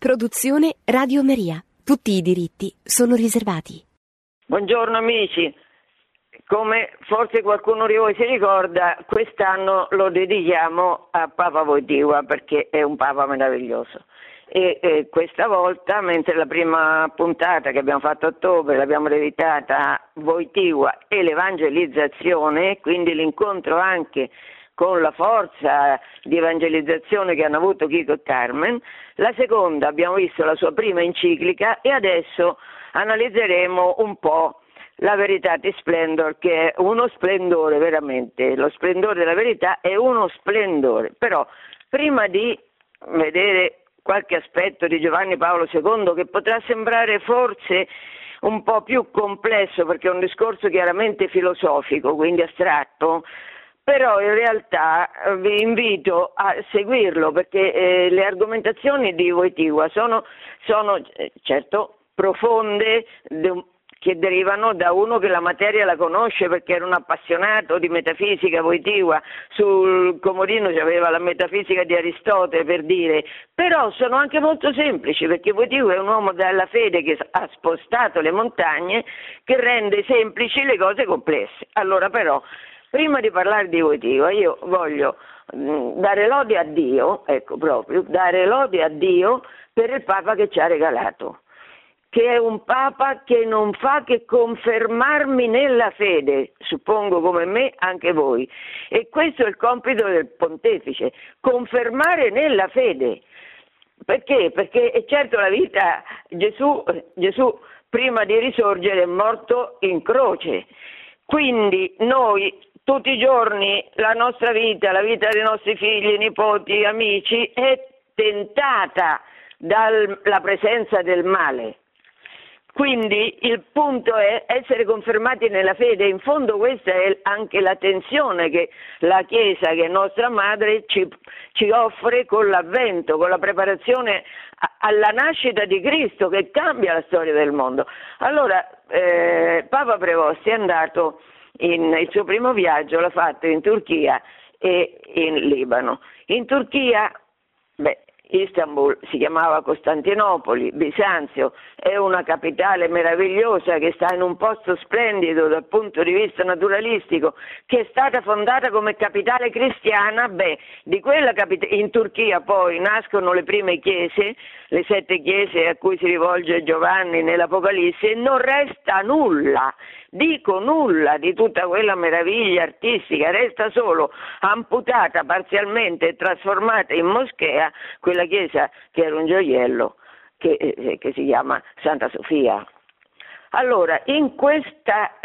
Produzione Radio Maria. Tutti i diritti sono riservati. Buongiorno amici, come forse qualcuno di voi si ricorda, quest'anno lo dedichiamo a Papa Wojtyła perché è un Papa meraviglioso. E questa volta, mentre la prima puntata che abbiamo fatto a ottobre l'abbiamo dedicata a Wojtyła e l'evangelizzazione, quindi l'incontro anche con la forza di evangelizzazione che hanno avuto Chico e Carmen, la seconda abbiamo visto la sua prima enciclica e adesso analizzeremo un po' la Veritatis Splendor, che è uno splendore veramente, lo splendore della verità è uno splendore, però prima di vedere qualche aspetto di Giovanni Paolo II che potrà sembrare forse un po' più complesso perché è un discorso chiaramente filosofico, quindi astratto, però in realtà vi invito a seguirlo perché le argomentazioni di Wojtyła sono certo profonde, che derivano da uno che la materia la conosce perché era un appassionato di metafisica. Wojtyła sul comodino c'aveva la metafisica di Aristotele, per dire, però sono anche molto semplici perché Wojtyła è un uomo della fede che ha spostato le montagne, che rende semplici le cose complesse. Allora però, prima di parlare di Wojtyła, io voglio dare lode a Dio, ecco proprio, dare lode a Dio per il Papa che ci ha regalato, che è un Papa che non fa che confermarmi nella fede, suppongo come me anche voi, e questo è il compito del Pontefice, confermare nella fede. Perché? Perché certo la vita, Gesù prima di risorgere è morto in croce, quindi noi tutti i giorni la nostra vita, la vita dei nostri figli, nipoti, amici è tentata dalla presenza del male. Quindi il punto è essere confermati nella fede. In fondo questa è anche la tensione che la Chiesa, che è nostra madre, ci offre con l'avvento, con la preparazione alla nascita di Cristo che cambia la storia del mondo. Allora Papa Prevost è andato il suo primo viaggio l'ha fatto in Turchia e in Libano. In Turchia, Istanbul si chiamava Costantinopoli, Bisanzio è una capitale meravigliosa che sta in un posto splendido dal punto di vista naturalistico, che è stata fondata come capitale cristiana. Di quella in Turchia poi nascono le prime chiese, le 7 chiese a cui si rivolge Giovanni nell'Apocalisse, e non resta nulla. Dico nulla di tutta quella meraviglia artistica, resta solo amputata parzialmente e trasformata in moschea quella chiesa che era un gioiello che si chiama Santa Sofia. Allora, in questa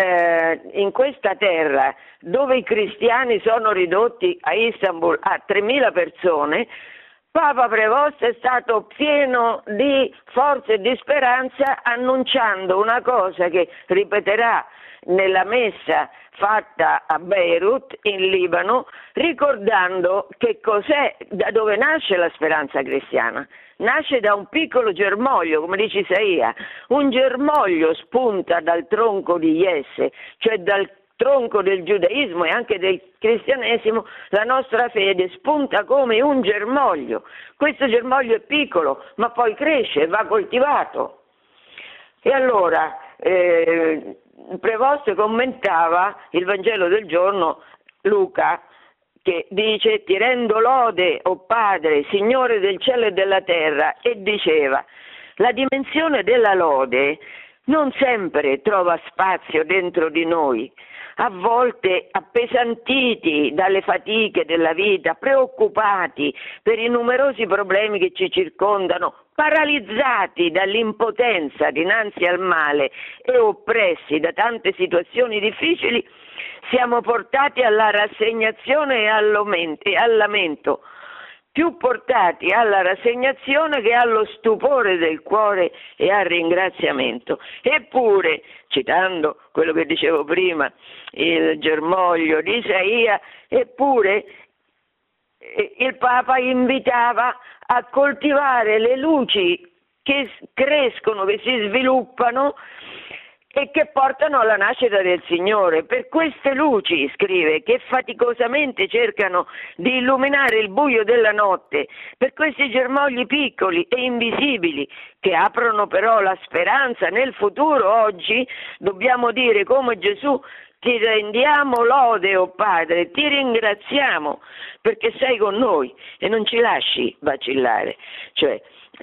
terra dove i cristiani sono ridotti a Istanbul a 3.000 persone, Papa Prevost è stato pieno di forza e di speranza, annunciando una cosa che ripeterà nella messa fatta a Beirut in Libano, ricordando che cos'è, da dove nasce la speranza cristiana. Nasce da un piccolo germoglio, come dice Isaia, un germoglio spunta dal tronco di Jesse, cioè dal tronco del giudaismo e anche del cristianesimo. La nostra fede spunta come un germoglio. Questo germoglio è piccolo, ma poi cresce e va coltivato. E allora Prevost commentava il Vangelo del giorno, Luca, che dice: ti rendo lode, o Padre, Signore del cielo e della terra, e diceva: la dimensione della lode non sempre trova spazio dentro di noi, a volte appesantiti dalle fatiche della vita, preoccupati per i numerosi problemi che ci circondano, paralizzati dall'impotenza dinanzi al male e oppressi da tante situazioni difficili, siamo portati alla rassegnazione e al lamento, più portati alla rassegnazione che allo stupore del cuore e al ringraziamento. Eppure, citando quello che dicevo prima, il germoglio di Isaia, eppure il Papa invitava a coltivare le luci che crescono, che si sviluppano e che portano alla nascita del Signore. Per queste luci, scrive, che faticosamente cercano di illuminare il buio della notte, per questi germogli piccoli e invisibili che aprono però la speranza nel futuro, oggi dobbiamo dire come Gesù: ti rendiamo lode, o Padre, ti ringraziamo perché sei con noi e non ci lasci vacillare. Cioè,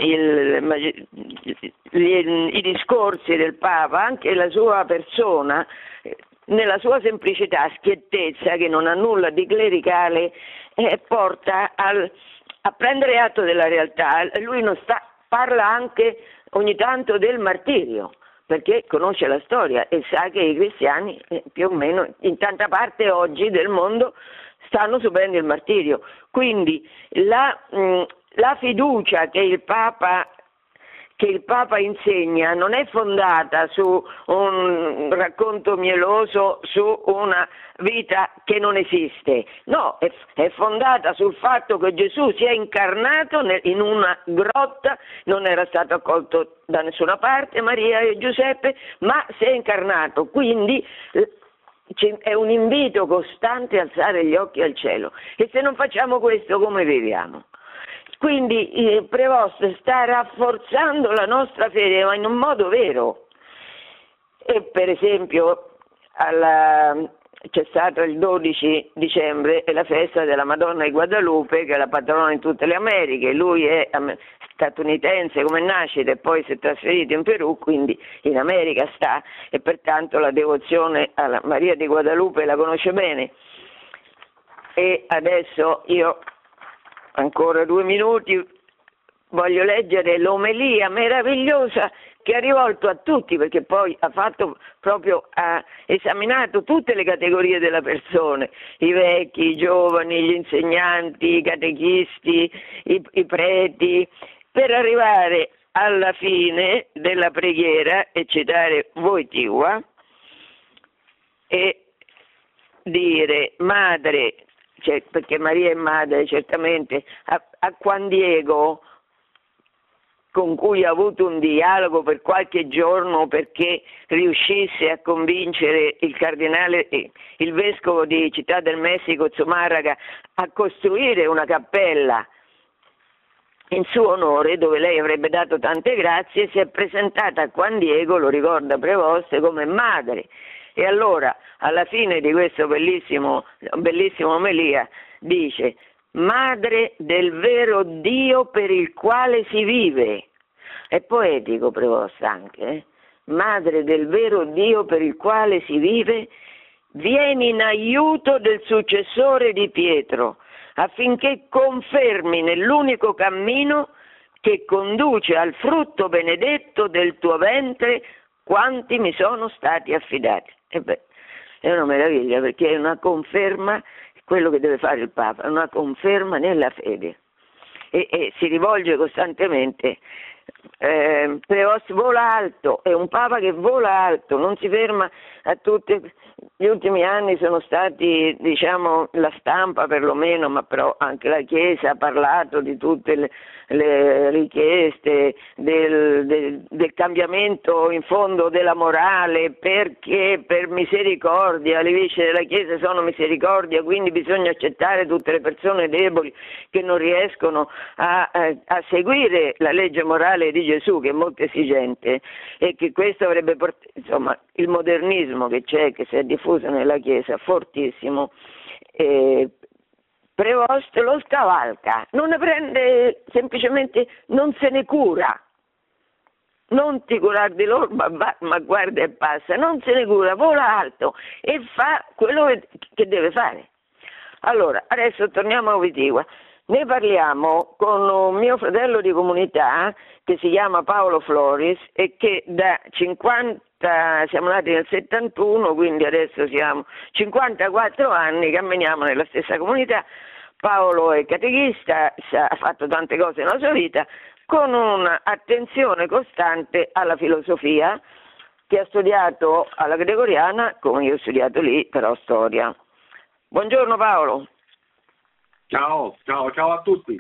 i discorsi del Papa, anche la sua persona, nella sua semplicità, schiettezza, che non ha nulla di clericale, porta a prendere atto della realtà. Lui parla anche ogni tanto del martirio, perché conosce la storia e sa che i cristiani più o meno in tanta parte oggi del mondo stanno subendo il martirio. Quindi la fiducia che il Papa insegna non è fondata su un racconto mieloso, su una vita che non esiste, no, è fondata sul fatto che Gesù si è incarnato in una grotta, non era stato accolto da nessuna parte, Maria e Giuseppe, ma si è incarnato, quindi è un invito costante a alzare gli occhi al cielo, e se non facciamo questo come viviamo? Quindi Prevost sta rafforzando la nostra fede, ma in un modo vero. E per esempio c'è stato il 12 dicembre la festa della Madonna di Guadalupe, che è la patrona di tutte le Americhe. Lui è statunitense come nascita e poi si è trasferito in Perù, quindi in America sta, e pertanto la devozione alla Maria di Guadalupe la conosce bene. E adesso io, ancora 2 minuti, voglio leggere l'omelia meravigliosa che ha rivolto a tutti, perché poi ha esaminato tutte le categorie della persona, i vecchi, i giovani, gli insegnanti, i catechisti, i preti, per arrivare alla fine della preghiera e citare Wojtyła e dire: Madre, perché Maria è madre certamente, a Juan Diego, con cui ha avuto un dialogo per qualche giorno perché riuscisse a convincere il cardinale, il vescovo di Città del Messico, Zumárraga, a costruire una cappella in suo onore, dove lei avrebbe dato tante grazie, si è presentata a Juan Diego, lo ricorda Prevost, come madre. E allora, alla fine di questo bellissimo omelia, dice: madre del vero Dio per il quale si vive. È poetico Prevost anche, madre del vero Dio per il quale si vive, vieni in aiuto del successore di Pietro, affinché confermi nell'unico cammino che conduce al frutto benedetto del tuo ventre quanti mi sono stati affidati. E beh, è una meraviglia, perché è una conferma, quello che deve fare il Papa, è una conferma nella fede, e si rivolge costantemente. Prevost vola alto, è un Papa che vola alto, non si ferma a tutte. Gli ultimi anni sono stati, diciamo, la stampa perlomeno, ma però anche la Chiesa ha parlato di tutte le richieste del cambiamento in fondo della morale, perché per misericordia, le viscere della Chiesa sono misericordia, quindi bisogna accettare tutte le persone deboli che non riescono a seguire la legge morale di Gesù, che è molto esigente, e che questo avrebbe portato, insomma, il modernismo che c'è, che si è diffuso nella Chiesa, fortissimo. Prevost lo scavalca, non ne prende, semplicemente non se ne cura. Non ti curare di loro, ma guarda e passa, non se ne cura, vola alto e fa quello che deve fare. Allora, adesso torniamo a Wojtyła. Ne parliamo con un mio fratello di comunità che si chiama Paolo Floris e che da 50, siamo nati nel 71, quindi adesso siamo 54 anni, camminiamo nella stessa comunità. Paolo è catechista, ha fatto tante cose nella sua vita, con un'attenzione costante alla filosofia, che ha studiato alla Gregoriana, come io ho studiato lì, però storia. Buongiorno Paolo. Ciao a tutti.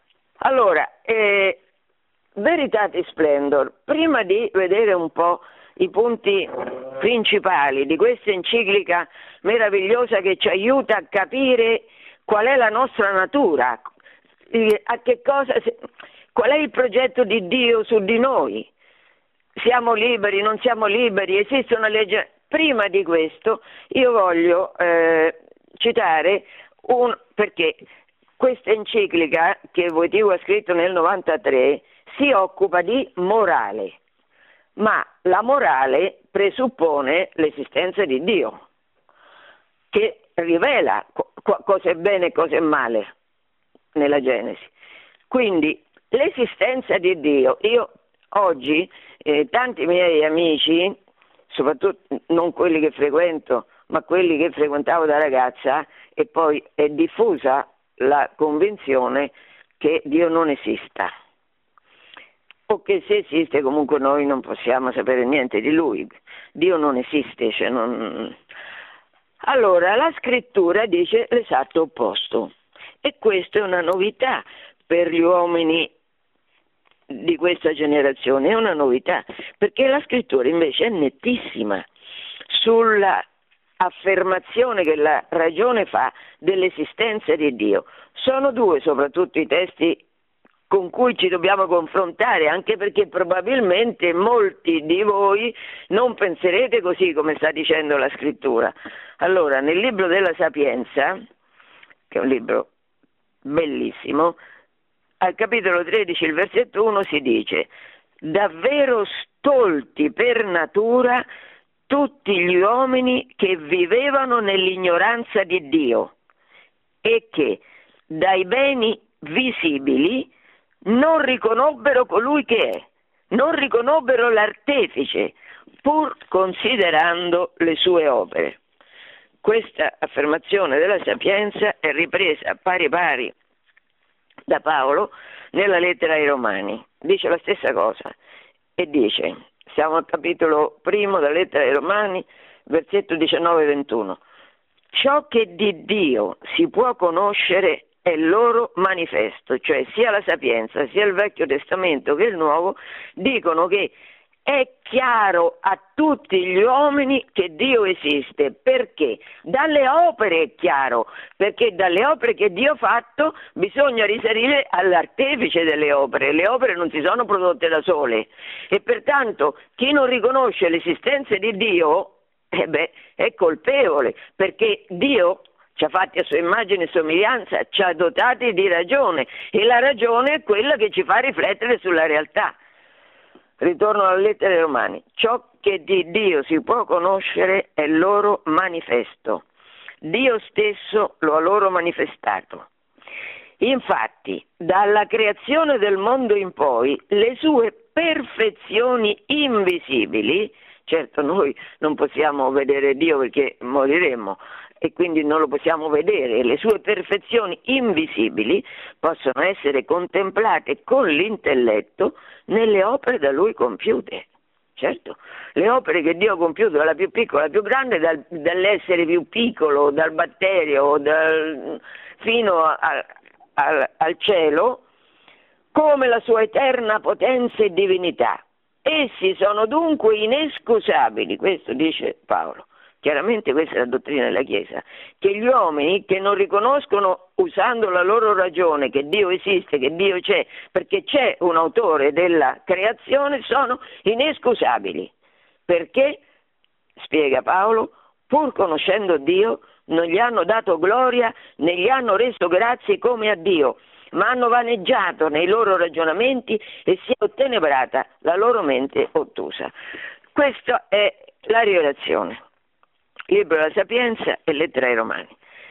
Allora, Veritatis Splendor, prima di vedere un po' i punti principali di questa enciclica meravigliosa che ci aiuta a capire qual è la nostra natura, a che cosa, qual è il progetto di Dio su di noi. Siamo liberi, non siamo liberi, esiste una legge. Prima di questo io voglio citare perché questa enciclica che Wojtyła ha scritto nel 93 si occupa di morale, ma la morale presuppone l'esistenza di Dio, che rivela cosa è bene e cosa è male nella Genesi. Quindi l'esistenza di Dio, io oggi tanti miei amici, soprattutto non quelli che frequento, ma quelli che frequentavo da ragazza, e poi è diffusa la convinzione che Dio non esista, o che se esiste comunque noi non possiamo sapere niente di Lui. Dio non esiste, cioè non... Allora la scrittura dice l'esatto opposto, e questa è una novità per gli uomini di questa generazione, è una novità, perché la scrittura invece è nettissima sulla affermazione che la ragione fa dell'esistenza di Dio. Sono due soprattutto i testi con cui ci dobbiamo confrontare, anche perché probabilmente molti di voi non penserete così come sta dicendo la scrittura. Allora, nel libro della Sapienza, che è un libro bellissimo, al capitolo 13, il versetto 1 si dice: davvero stolti per natura tutti gli uomini che vivevano nell'ignoranza di Dio e che dai beni visibili non riconobbero colui che è, non riconobbero l'artefice, pur considerando le sue opere. Questa affermazione della Sapienza è ripresa pari pari da Paolo nella lettera ai Romani. Dice la stessa cosa e dice, siamo al capitolo 1 della lettera ai Romani, versetto 19-21. Ciò che di Dio si può conoscere è loro manifesto, cioè sia la Sapienza, sia il Vecchio Testamento che il Nuovo dicono che è chiaro a tutti gli uomini che Dio esiste. Perché? Dalle opere è chiaro, perché dalle opere che Dio ha fatto bisogna risalire all'artefice delle opere. Le opere non si sono prodotte da sole e pertanto chi non riconosce l'esistenza di Dio è colpevole, perché Dio ci ha fatti a sua immagine e somiglianza, ci ha dotati di ragione e la ragione è quella che ci fa riflettere sulla realtà. Ritorno alla lettera ai Romani. Ciò che di Dio si può conoscere è loro manifesto. Dio stesso lo ha loro manifestato. Infatti, dalla creazione del mondo in poi, le sue perfezioni invisibili, certo noi non possiamo vedere Dio perché moriremo e quindi non lo possiamo vedere, le sue perfezioni invisibili possono essere contemplate con l'intelletto nelle opere da Lui compiute. Certo, le opere che Dio ha compiuto, dalla più piccola alla più grande, dall'essere più piccolo, dal batterio, fino al cielo, come la sua eterna potenza e divinità. Essi sono dunque inescusabili, questo dice Paolo. Chiaramente questa è la dottrina della Chiesa, che gli uomini che non riconoscono usando la loro ragione che Dio esiste, che Dio c'è, perché c'è un autore della creazione, sono inescusabili. Perché, spiega Paolo, pur conoscendo Dio, non gli hanno dato gloria né gli hanno reso grazie come a Dio, ma hanno vaneggiato nei loro ragionamenti e si è ottenebrata la loro mente ottusa. Questa è la rivelazione. Libro della Sapienza e lettera ai Romani.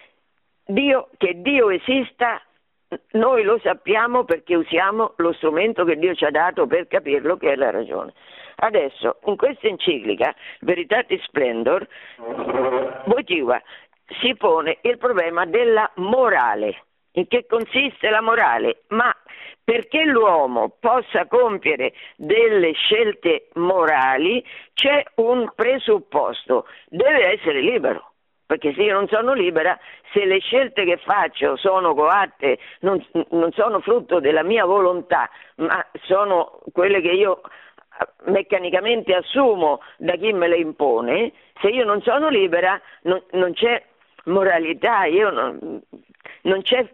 Che Dio esista, noi lo sappiamo perché usiamo lo strumento che Dio ci ha dato per capirlo, che è la ragione. Adesso, in questa enciclica, Veritatis Splendor, Wojtyła si pone il problema della morale. In che consiste la morale? Ma perché l'uomo possa compiere delle scelte morali c'è un presupposto, deve essere libero, perché se io non sono libera, se le scelte che faccio sono coatte, non sono frutto della mia volontà, ma sono quelle che io meccanicamente assumo da chi me le impone, se io non sono libera non c'è moralità, non c'è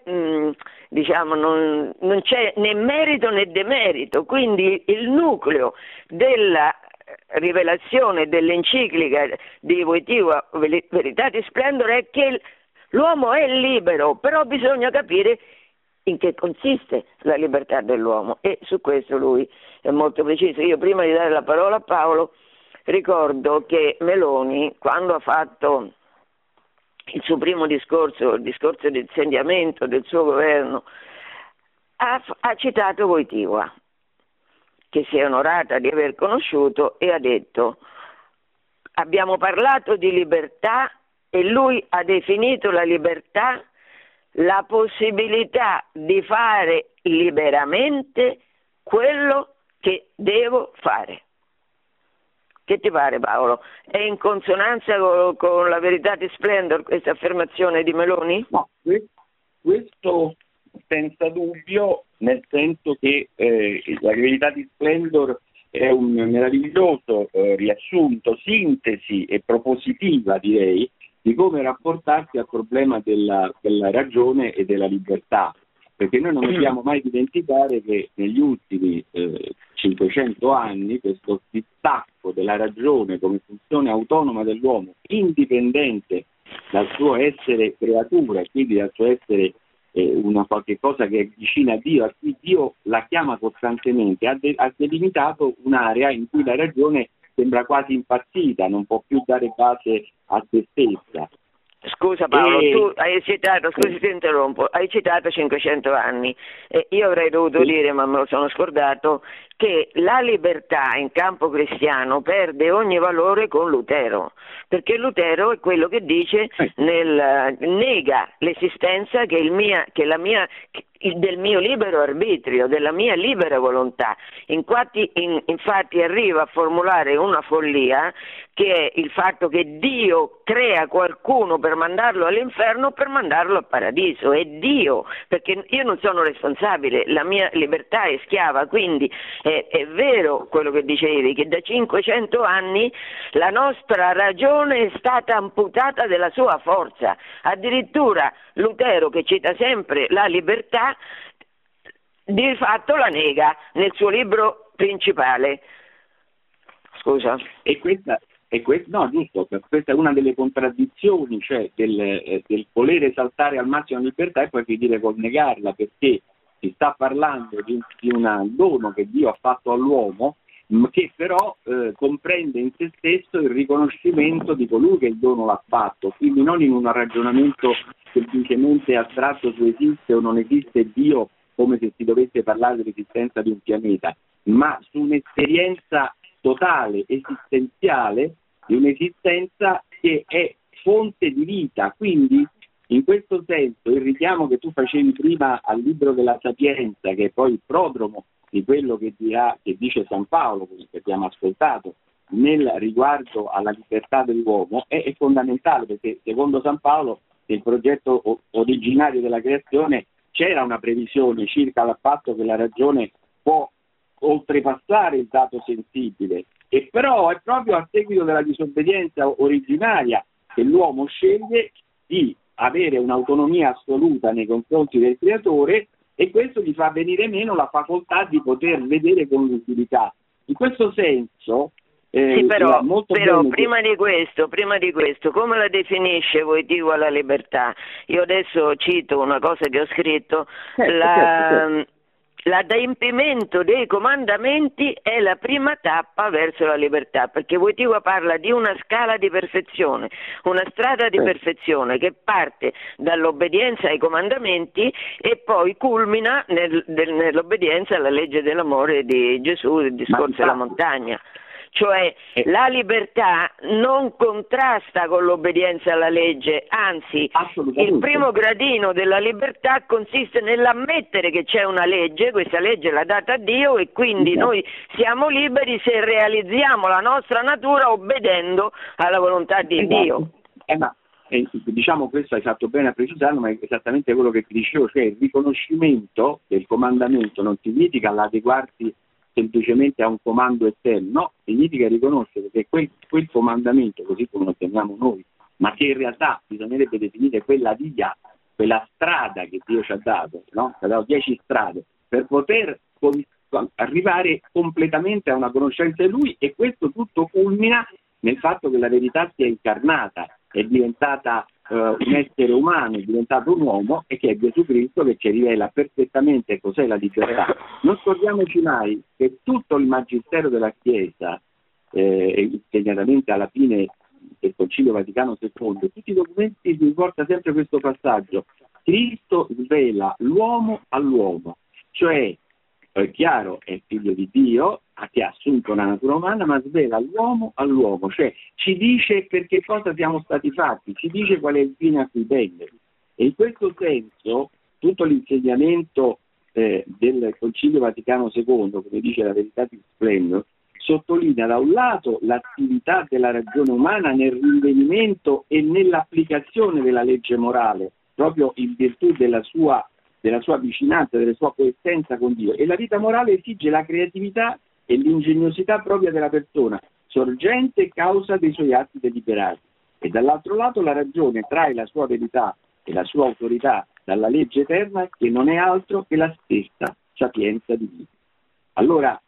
non c'è né merito né demerito, quindi il nucleo della rivelazione dell'enciclica di Wojtyła Veritatis Splendor è che l'uomo è libero, però bisogna capire in che consiste la libertà dell'uomo, e su questo lui è molto preciso. Io, prima di dare la parola a Paolo, ricordo che Meloni, quando ha fatto il suo primo discorso, il discorso di insediamento del suo governo, ha citato Wojtyła, che si è onorata di aver conosciuto, e ha detto: abbiamo parlato di libertà e lui ha definito la libertà la possibilità di fare liberamente quello che devo fare. Che ti pare, Paolo? È in consonanza con la Veritatis Splendor questa affermazione di Meloni? No, questo senza dubbio, nel senso che la Veritatis Splendor è un meraviglioso riassunto, sintesi e propositiva, direi, di come rapportarsi al problema della ragione e della libertà, perché noi non dobbiamo mai dimenticare che negli ultimi 500 anni questo distacco della ragione come funzione autonoma dell'uomo, indipendente dal suo essere creatura e quindi dal suo essere una qualche cosa che è vicina a Dio, a cui Dio la chiama costantemente, ha delimitato un'area in cui la ragione sembra quasi impazzita, non può più dare base a se stessa. Scusa Paolo, tu hai citato, scusi ti interrompo, hai citato 500 anni, io avrei dovuto dire, ma me lo sono scordato, che la libertà in campo cristiano perde ogni valore con Lutero, perché Lutero è quello che dice nega l'esistenza del mio libero arbitrio, della mia libera volontà. Infatti arriva a formulare una follia, che è il fatto che Dio crea qualcuno per mandarlo all'inferno o per mandarlo al paradiso. È Dio, perché io non sono responsabile, la mia libertà è schiava. Quindi è vero quello che dicevi, che da 500 anni la nostra ragione è stata amputata della sua forza. Addirittura Lutero, che cita sempre la libertà, di fatto la nega nel suo libro principale. Scusa. No, giusto, questa è una delle contraddizioni, cioè del voler esaltare al massimo la libertà e poi finire col negarla, perché si sta parlando di un dono che Dio ha fatto all'uomo, che però comprende in se stesso il riconoscimento di colui che il dono l'ha fatto, quindi non in un ragionamento semplicemente astratto su esiste o non esiste Dio, come se si dovesse parlare dell'esistenza di un pianeta, ma su un'esperienza totale, esistenziale, di un'esistenza che è fonte di vita. Quindi in questo senso il richiamo che tu facevi prima al libro della Sapienza, che è poi il prodromo di quello che dice San Paolo, che abbiamo ascoltato, nel riguardo alla libertà dell'uomo, è fondamentale, perché secondo San Paolo nel progetto originario della creazione c'era una previsione circa il fatto che la ragione può oltrepassare il dato sensibile, e però è proprio a seguito della disobbedienza originaria che l'uomo sceglie di avere un'autonomia assoluta nei confronti del creatore, e questo gli fa venire meno la facoltà di poter vedere con lucidità. In questo senso sì, però prima di questo, come la definisce Wojtyła la libertà? Io adesso cito una cosa che ho scritto, certo. L'adempimento dei comandamenti è la prima tappa verso la libertà, perché Wojtyła parla di una scala di perfezione, una strada di perfezione che parte dall'obbedienza ai comandamenti e poi culmina nell'obbedienza alla legge dell'amore di Gesù, il discorso della montagna. Cioè la libertà non contrasta con l'obbedienza alla legge, anzi il primo gradino della libertà consiste nell'ammettere che c'è una legge, questa legge l'ha data Dio, e quindi noi siamo liberi se realizziamo la nostra natura obbedendo alla volontà di Dio. Diciamo, questo hai fatto bene a precisarlo, ma è esattamente quello che ti dicevo, cioè il riconoscimento del comandamento non significa l'adeguarsi semplicemente a un comando esterno, no, significa riconoscere che quel comandamento, così come lo chiamiamo noi, ma che in realtà bisognerebbe definire quella via, quella strada che Dio ci ha dato, no? Ci ha dato 10 strade per poter arrivare completamente a una conoscenza di Lui, e questo tutto culmina nel fatto che la verità sia incarnata, è diventata un essere umano, è diventato un uomo, e che è Gesù Cristo che ci rivela perfettamente cos'è la libertà. Non scordiamoci mai che tutto il magistero della Chiesa, segnatamente alla fine del Concilio Vaticano II, tutti i documenti riporta sempre questo passaggio: Cristo svela l'uomo all'uomo, cioè è chiaro, è figlio di Dio, che ha assunto la natura umana, ma svela l'uomo all'uomo, cioè ci dice per che cosa siamo stati fatti, ci dice qual è il fine a cui tende. E in questo senso tutto l'insegnamento del Concilio Vaticano II, come dice la Veritatis Splendor, sottolinea da un lato l'attività della ragione umana nel rinvenimento e nell'applicazione della legge morale, proprio in virtù della sua vicinanza, della sua coerenza con Dio, e la vita morale esige la creatività e l'ingegnosità propria della persona, sorgente e causa dei suoi atti deliberati. E dall'altro lato la ragione trae la sua verità e la sua autorità dalla legge eterna, che non è altro che la stessa sapienza di Dio. Allora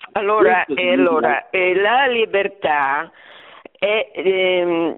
la libertà è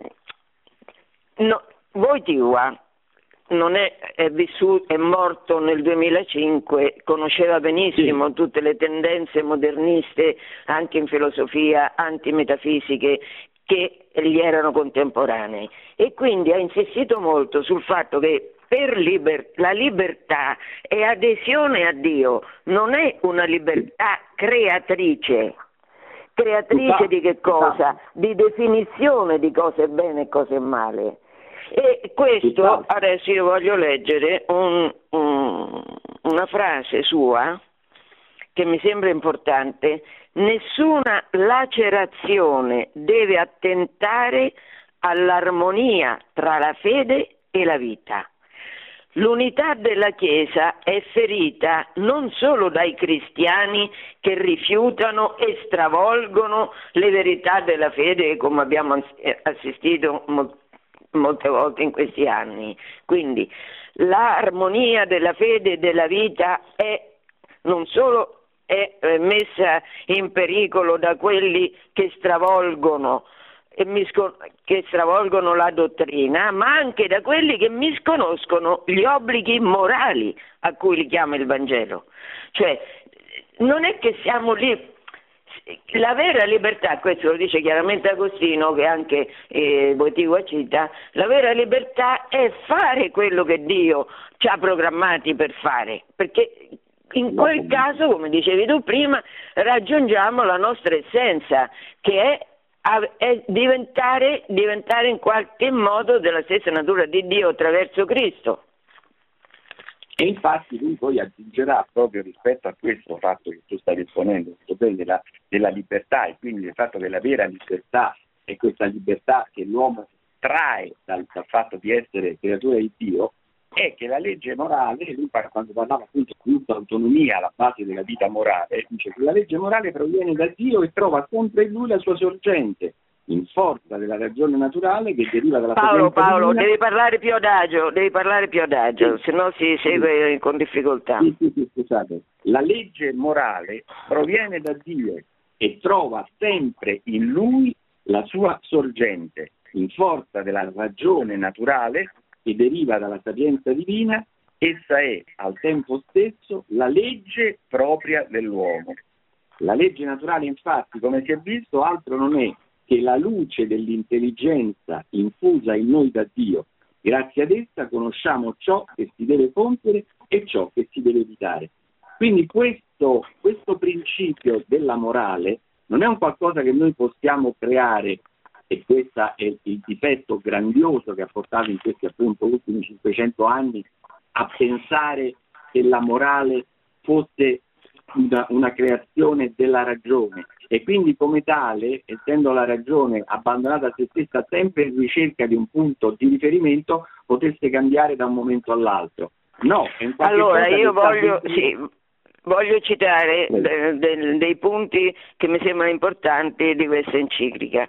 Wojtyła non è vissuto, è morto nel 2005, conosceva benissimo tutte le tendenze moderniste anche in filosofia, antimetafisiche, che gli erano contemporanei, e quindi ha insistito molto sul fatto che la libertà è adesione a Dio, non è una libertà creatrice di che cosa? Di definizione di cosa è bene e cosa è male. E questo, adesso io voglio leggere una frase sua che mi sembra importante: nessuna lacerazione deve attentare all'armonia tra la fede e la vita. L'unità della Chiesa è ferita non solo dai cristiani che rifiutano e stravolgono le verità della fede, come abbiamo assistito molte volte in questi anni. Quindi l'armonia della fede e della vita non solo è messa in pericolo da quelli che stravolgono la dottrina, ma anche da quelli che misconoscono gli obblighi morali a cui li chiama il Vangelo. Cioè, non è che siamo lì. La vera libertà, questo lo dice chiaramente Agostino, che anche Wojtyła cita, la vera libertà è fare quello che Dio ci ha programmati per fare, perché in quel caso, come dicevi tu prima, raggiungiamo la nostra essenza, che è diventare in qualche modo della stessa natura di Dio attraverso Cristo. E infatti lui poi aggiungerà, proprio rispetto a questo fatto che tu stai esponendo, della libertà, e quindi del fatto che la vera libertà è questa libertà che l'uomo trae dal fatto di essere creatura di Dio, è che la legge morale, lui quando parlava appunto di autonomia alla base della vita morale, dice che la legge morale proviene da Dio e trova sempre in lui la sua sorgente, in forza della ragione naturale che deriva dalla Paolo, devi parlare più adagio, sì. Se no si segue con difficoltà. Sì, scusate. La legge morale proviene da Dio e trova sempre in lui la sua sorgente, in forza della ragione naturale che deriva dalla sapienza divina. Essa è al tempo stesso la legge propria dell'uomo. La legge naturale, infatti, come si è visto, altro non è che la luce dell'intelligenza infusa in noi da Dio. Grazie ad essa conosciamo ciò che si deve compiere e ciò che si deve evitare. Quindi questo principio della morale non è un qualcosa che noi possiamo creare, e questo è il difetto grandioso che ha portato in questi appunto ultimi 500 anni a pensare che la morale fosse una creazione della ragione, e quindi come tale, essendo la ragione abbandonata a se stessa sempre in ricerca di un punto di riferimento, potesse cambiare da un momento all'altro. No, è allora io voglio voglio citare dei punti che mi sembrano importanti di questa enciclica.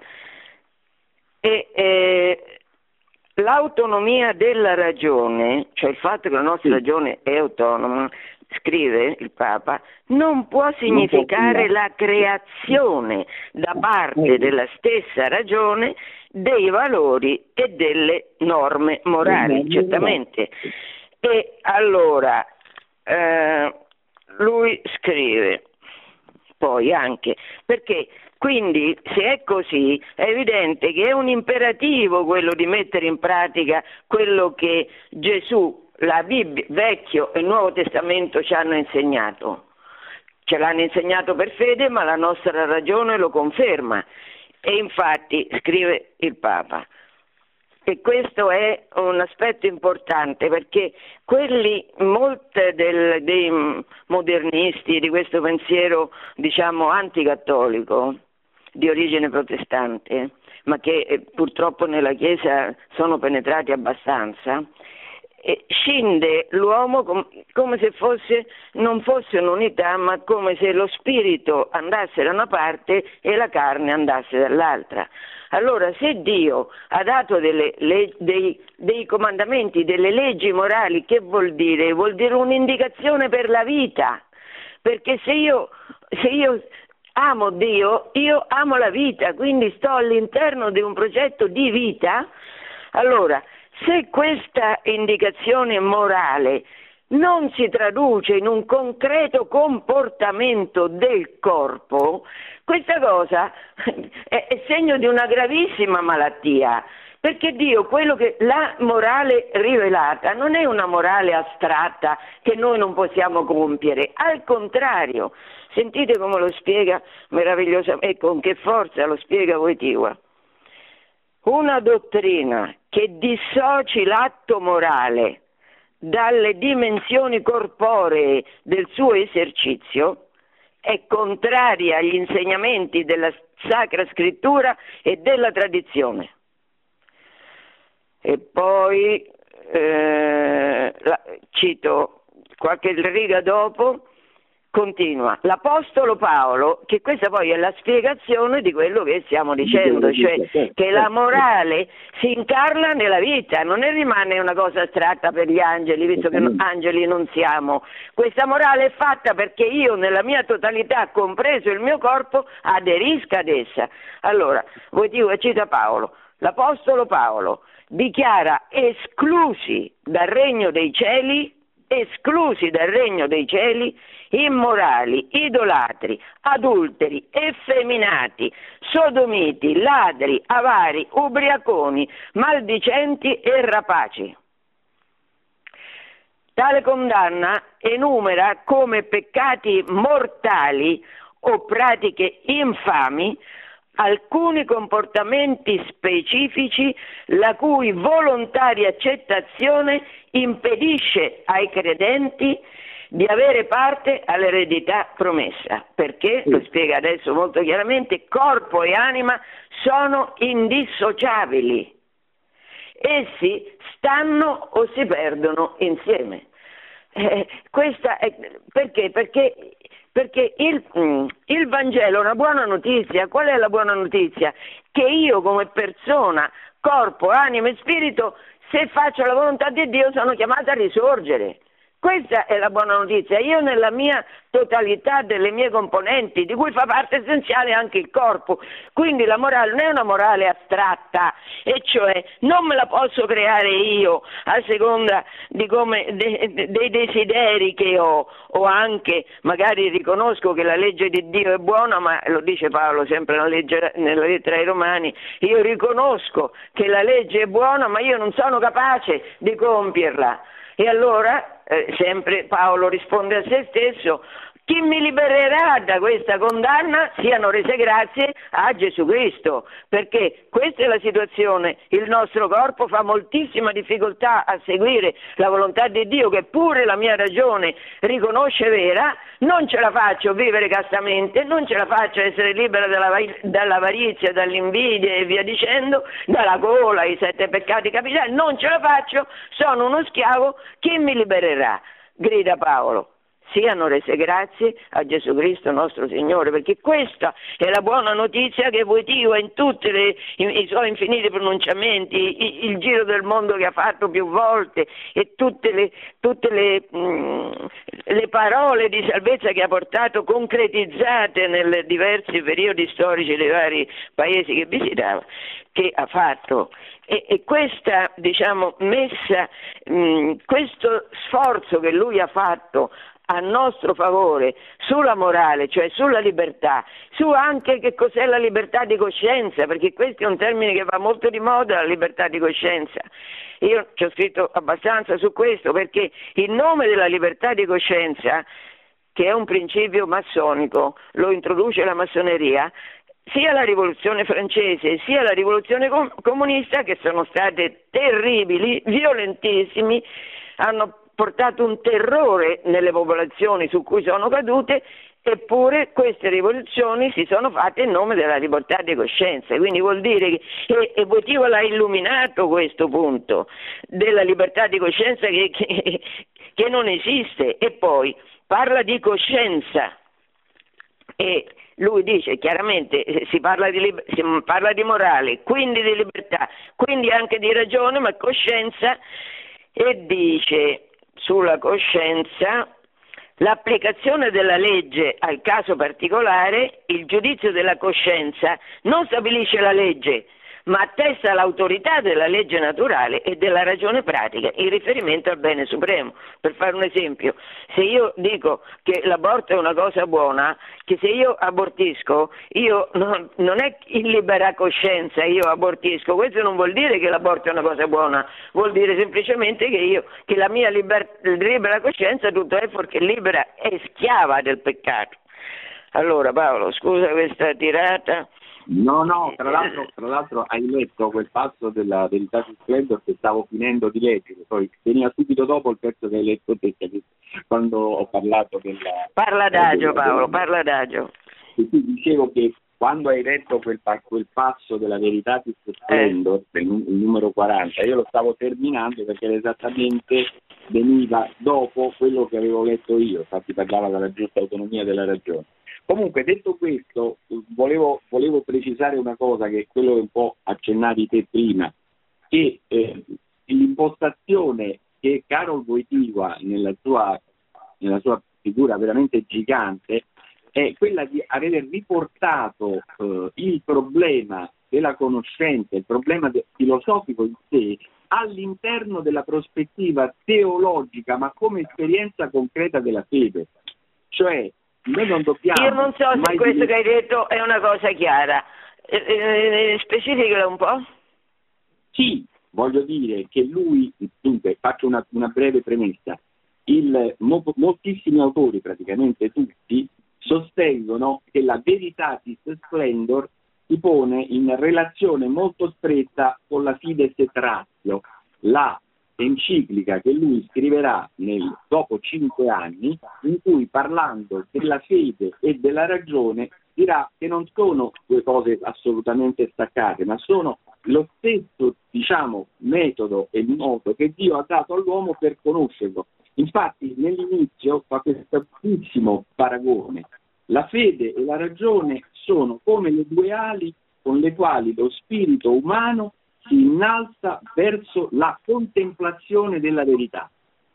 L'autonomia della ragione, cioè il fatto che la nostra ragione è autonoma, scrive il Papa, non può significare la creazione da parte della stessa ragione dei valori e delle norme morali, certamente. E allora lui scrive poi anche, perché quindi se è così è evidente che è un imperativo quello di mettere in pratica quello che Gesù, la Bibbia, Vecchio e Nuovo Testamento ci hanno insegnato. Ce l'hanno insegnato per fede, ma la nostra ragione lo conferma. E infatti, scrive il Papa, e questo è un aspetto importante, perché molti dei modernisti di questo pensiero, diciamo, anticattolico, di origine protestante, ma che purtroppo nella Chiesa sono penetrati abbastanza, scinde l'uomo come se non fosse un'unità, ma come se lo spirito andasse da una parte e la carne andasse dall'altra. Allora, se Dio ha dato dei comandamenti, delle leggi morali, che vuol dire? Vuol dire un'indicazione per la vita, perché se io amo Dio, io amo la vita, quindi sto all'interno di un progetto di vita. Allora, se questa indicazione morale non si traduce in un concreto comportamento del corpo, questa cosa è segno di una gravissima malattia, perché Dio, la morale rivelata non è una morale astratta che noi non possiamo compiere, al contrario, sentite come lo spiega meravigliosamente e con che forza lo spiega Wojtyła. Una dottrina che dissoci l'atto morale dalle dimensioni corporee del suo esercizio è contraria agli insegnamenti della Sacra Scrittura e della tradizione. E poi cito qualche riga dopo, continua, l'Apostolo Paolo, che questa poi è la spiegazione di quello che stiamo dicendo, cioè che la morale si incarna nella vita, non rimane una cosa astratta per gli angeli, visto che angeli non siamo. Questa morale è fatta perché io nella mia totalità, compreso il mio corpo, aderisca ad essa. Allora, Wojtyła cita Paolo, l'Apostolo Paolo dichiara esclusi dal regno dei cieli immorali, idolatri, adulteri, effeminati, sodomiti, ladri, avari, ubriaconi, maldicenti e rapaci. Tale condanna enumera come peccati mortali o pratiche infami alcuni comportamenti specifici la cui volontaria accettazione impedisce ai credenti di avere parte all'eredità promessa, perché, lo spiega adesso molto chiaramente, corpo e anima sono indissociabili. Essi stanno o si perdono insieme. Perché? Perché il Vangelo è una buona notizia. Qual è la buona notizia? Che io come persona, corpo, anima e spirito, se faccio la volontà di Dio sono chiamata a risorgere. Questa è la buona notizia. Io nella mia totalità delle mie componenti, di cui fa parte essenziale anche il corpo, quindi la morale non è una morale astratta, e cioè non me la posso creare io a seconda di dei desideri che ho, o anche magari riconosco che la legge di Dio è buona, ma lo dice Paolo sempre nella lettera ai Romani, io riconosco che la legge è buona ma io non sono capace di compierla. E allora, sempre Paolo risponde a se stesso, chi mi libererà da questa condanna? Siano rese grazie a Gesù Cristo, perché questa è la situazione, il nostro corpo fa moltissima difficoltà a seguire la volontà di Dio, che pure la mia ragione riconosce vera, non ce la faccio vivere castamente, non ce la faccio essere libera dall'avarizia, dall'invidia e via dicendo, dalla gola, i 7 peccati capitali, non ce la faccio, sono uno schiavo, chi mi libererà? Grida Paolo. siano rese grazie a Gesù Cristo nostro Signore, perché questa è la buona notizia che voi Dio in tutti i suoi infiniti pronunciamenti, il giro del mondo che ha fatto più volte e tutte le parole di salvezza che ha portato concretizzate nei diversi periodi storici dei vari paesi che visitava, che ha fatto. E questa, diciamo, messa, questo sforzo che lui ha fatto a nostro favore sulla morale, cioè sulla libertà, su anche che cos'è la libertà di coscienza, perché questo è un termine che va molto di moda, la libertà di coscienza. Io ci ho scritto abbastanza su questo, perché in nome della libertà di coscienza, che è un principio massonico, lo introduce la massoneria, sia la rivoluzione francese sia la rivoluzione comunista, che sono state terribili, violentissimi, hanno portato un terrore nelle popolazioni su cui sono cadute, eppure queste rivoluzioni si sono fatte in nome della libertà di coscienza. Quindi vuol dire che Wojtyła l'ha illuminato questo punto della libertà di coscienza che non esiste, e poi parla di coscienza. E lui dice chiaramente, si parla di morale, quindi di libertà, quindi anche di ragione, ma coscienza, e dice sulla coscienza l'applicazione della legge al caso particolare, il giudizio della coscienza non stabilisce la legge, ma attesta l'autorità della legge naturale e della ragione pratica in riferimento al bene supremo. Per fare un esempio, se io dico che l'aborto è una cosa buona, che se io abortisco, io non è in libera coscienza io abortisco, questo non vuol dire che l'aborto è una cosa buona, vuol dire semplicemente che la mia libera coscienza tutto è fuorché libera è schiava del peccato. Allora Paolo, scusa questa tirata. No, tra l'altro hai letto quel passo della verità su Splendor che stavo finendo di leggere, poi veniva subito dopo il pezzo che hai letto te, quando ho parlato della... Parla adagio Paolo, parla adagio. Dicevo che quando hai letto quel passo della verità su Splendor, il numero 40, io lo stavo terminando perché esattamente veniva dopo quello che avevo letto io, infatti parlava della giusta autonomia della ragione. Comunque, detto questo, volevo precisare una cosa, che è quello che un po' accennavi te prima, che l'impostazione che Karol Wojtyła nella sua figura veramente gigante è quella di aver riportato il problema della conoscenza, il problema filosofico in sé, all'interno della prospettiva teologica, ma come esperienza concreta della fede. Cioè, noi non dobbiamo... Io non so se questo che hai detto è una cosa chiara. Specificala un po'? Sì, voglio dire che lui, dunque, faccio una breve premessa. Moltissimi autori, praticamente tutti, sostengono che la Veritatis Splendor si pone in relazione molto stretta con la Fides et Ratio, la enciclica che lui scriverà dopo 5 anni, in cui, parlando della fede e della ragione, dirà che non sono due cose assolutamente staccate, ma sono lo stesso, diciamo, metodo e modo che Dio ha dato all'uomo per conoscerlo. Infatti nell'inizio fa questo bellissimo paragone: la fede e la ragione sono come le due ali con le quali lo spirito umano si innalza verso la contemplazione della verità.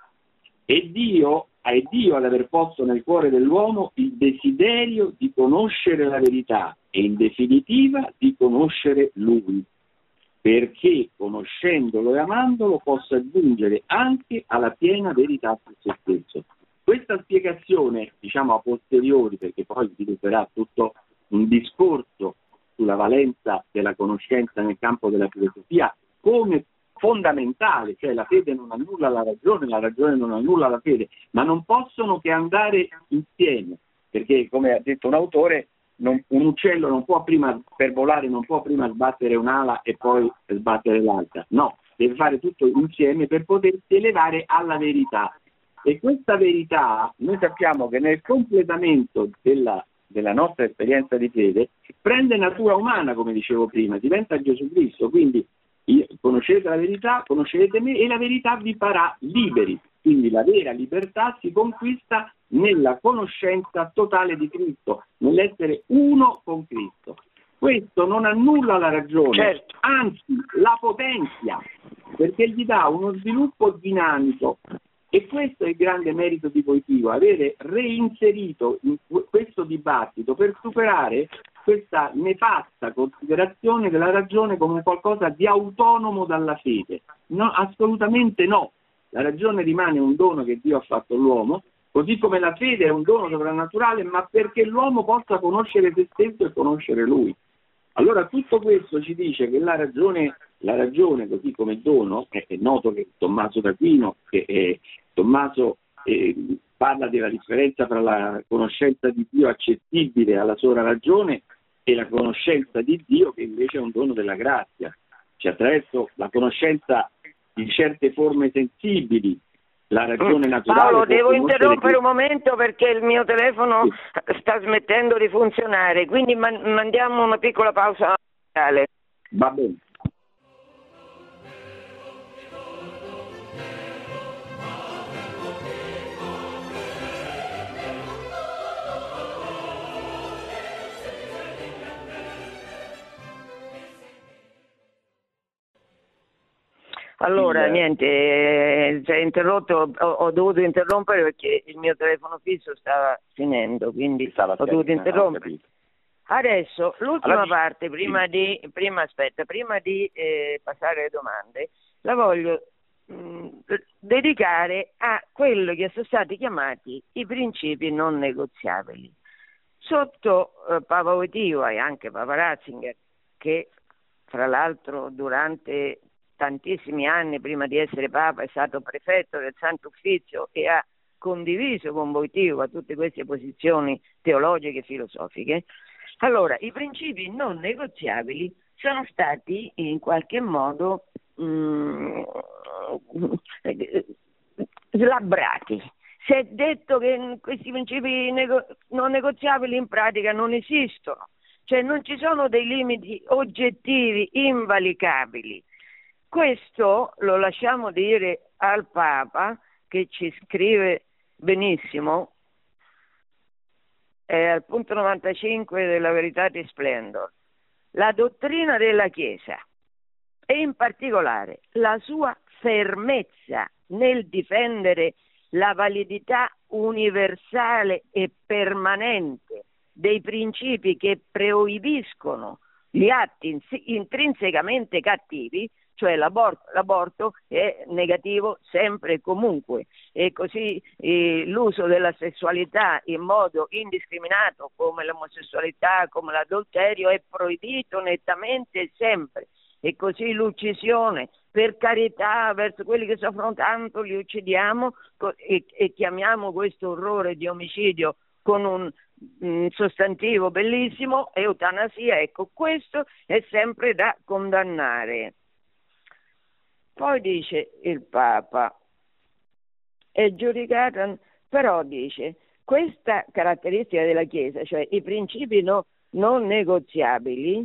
È Dio ad aver posto nel cuore dell'uomo il desiderio di conoscere la verità e, in definitiva, di conoscere Lui, perché conoscendolo e amandolo possa giungere anche alla piena verità su se stesso. Questa spiegazione, diciamo a posteriori, perché poi svilupperà tutto un discorso sulla valenza della conoscenza nel campo della filosofia come fondamentale, cioè la fede non annulla la ragione non annulla la fede, ma non possono che andare insieme, perché, come ha detto un autore, un uccello non può prima, per volare, non può prima sbattere un'ala e poi sbattere l'altra, no, deve fare tutto insieme per potersi elevare alla verità. E questa verità, noi sappiamo che nel completamento della nostra esperienza di fede prende natura umana, come dicevo prima, diventa Gesù Cristo. Quindi conoscete la verità, conoscerete me e la verità vi farà liberi. Quindi la vera libertà si conquista nella conoscenza totale di Cristo, nell'essere uno con Cristo. Questo non annulla la ragione, certo, anzi la potenzia, perché gli dà uno sviluppo dinamico. E questo è il grande merito di Wojtyła, avere reinserito in questo dibattito per superare questa nefasta considerazione della ragione come qualcosa di autonomo dalla fede. No, assolutamente no. La ragione rimane un dono che Dio ha fatto all'uomo, così come la fede è un dono sovrannaturale, ma perché l'uomo possa conoscere se stesso e conoscere lui. Allora tutto questo ci dice che la ragione così come dono, è noto che Tommaso d'Aquino, Tommaso parla della differenza tra la conoscenza di Dio accessibile alla sola ragione e la conoscenza di Dio che invece è un dono della grazia. Cioè attraverso la conoscenza di certe forme sensibili, la ragione naturale. Paolo, devo interrompere un momento perché il mio telefono sta smettendo di funzionare, quindi mandiamo una piccola pausa musicale. Va bene. Allora, niente, si è interrotto, ho dovuto interrompere perché il mio telefono fisso stava finendo, quindi ho dovuto interrompere. Adesso, l'ultima parte, prima di passare alle domande, la voglio dedicare a quello che sono stati chiamati i principi non negoziabili. Sotto Papa Wojtyła e anche Papa Ratzinger, che fra l'altro durante tantissimi anni prima di essere Papa è stato prefetto del Santo Uffizio e ha condiviso con Wojtyła tutte queste posizioni teologiche e filosofiche. Allora, i principi non negoziabili sono stati in qualche modo slabbrati. Si è detto che questi principi non negoziabili in pratica non esistono, cioè non ci sono dei limiti oggettivi invalicabili. Questo lo lasciamo dire al Papa, che ci scrive benissimo, al punto 95 della Veritatis Splendor. La dottrina della Chiesa e in particolare la sua fermezza nel difendere la validità universale e permanente dei principi che proibiscono gli atti intrinsecamente cattivi, cioè l'aborto è negativo sempre e comunque, e così l'uso della sessualità in modo indiscriminato come l'omosessualità, come l'adulterio è proibito nettamente sempre, e così l'uccisione, per carità, verso quelli che soffrono tanto li uccidiamo e chiamiamo questo orrore di omicidio con un sostantivo bellissimo, eutanasia. Ecco, questo è sempre da condannare. Poi dice il Papa, è giudicata, però dice, questa caratteristica della Chiesa, cioè i principi non negoziabili,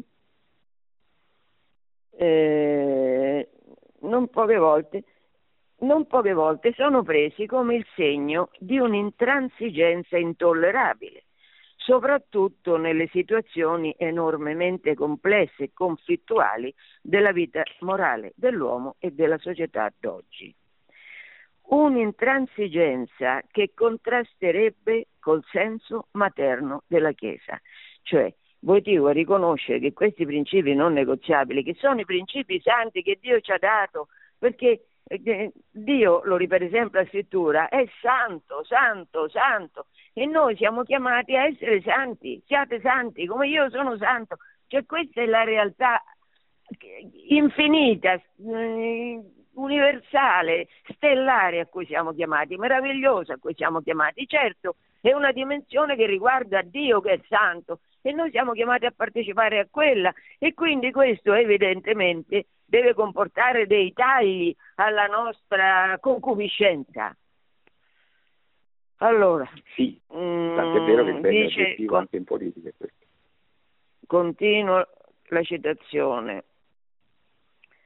non poche volte sono presi come il segno di un'intransigenza intollerabile, soprattutto nelle situazioni enormemente complesse e conflittuali della vita morale dell'uomo e della società d'oggi. Un'intransigenza che contrasterebbe col senso materno della Chiesa, cioè Wojtyła riconosce che questi principi non negoziabili, che sono i principi santi che Dio ci ha dato, perché Dio, lo ripete sempre la scrittura, è santo, santo, santo, e noi siamo chiamati a essere santi. Siate santi come io sono santo. Cioè questa è la realtà infinita, universale, stellare a cui siamo chiamati, meravigliosa a cui siamo chiamati. Certo, è una dimensione che riguarda Dio che è santo e noi siamo chiamati a partecipare a quella, e quindi questo evidentemente deve comportare dei tagli alla nostra concupiscenza. Allora, sì, tanto è vero che è dice, anche in politica questo. Continuo la citazione.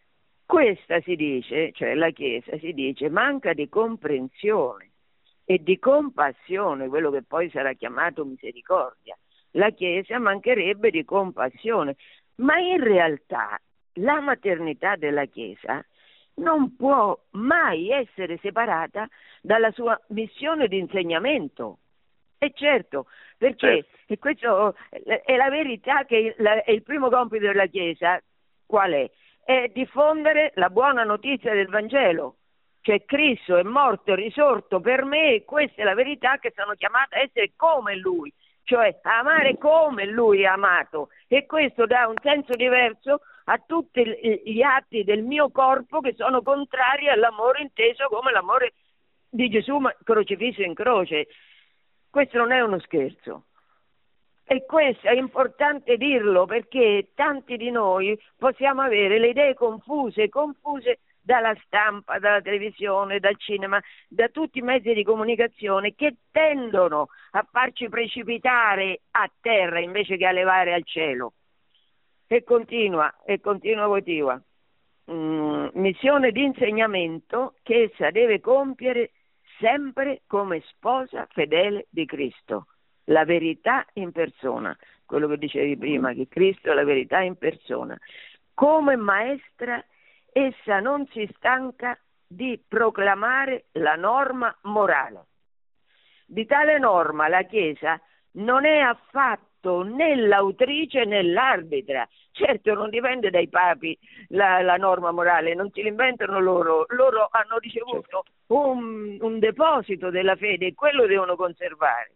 Questa si dice, cioè la Chiesa si dice, manca di comprensione e di compassione, quello che poi sarà chiamato misericordia. La Chiesa mancherebbe di compassione, ma in realtà la maternità della Chiesa non può mai essere separata dalla sua missione di insegnamento. E certo, perché e questo è la verità, che è il primo compito della Chiesa, qual è? È diffondere la buona notizia del Vangelo. Cioè Cristo è morto e risorto per me, e questa è la verità, che sono chiamata a essere come Lui, cioè a amare come Lui ha amato, e questo dà un senso diverso a tutti gli atti del mio corpo che sono contrari all'amore inteso come l'amore di Gesù crocifisso in croce. Questo non è uno scherzo. E questo è importante dirlo, perché tanti di noi possiamo avere le idee confuse dalla stampa, dalla televisione, dal cinema, da tutti i mezzi di comunicazione, che tendono a farci precipitare a terra invece che a levare al cielo. E continua Wojtyła. Missione di insegnamento che essa deve compiere sempre come sposa fedele di Cristo. La verità in persona, quello che dicevi prima, che Cristo è la verità in persona. Come maestra, essa non si stanca di proclamare la norma morale. Di tale norma la Chiesa non è affatto né l'autrice né l'arbitra. Certo, non dipende dai papi la norma morale, non si inventano loro hanno ricevuto un deposito della fede e quello devono conservare.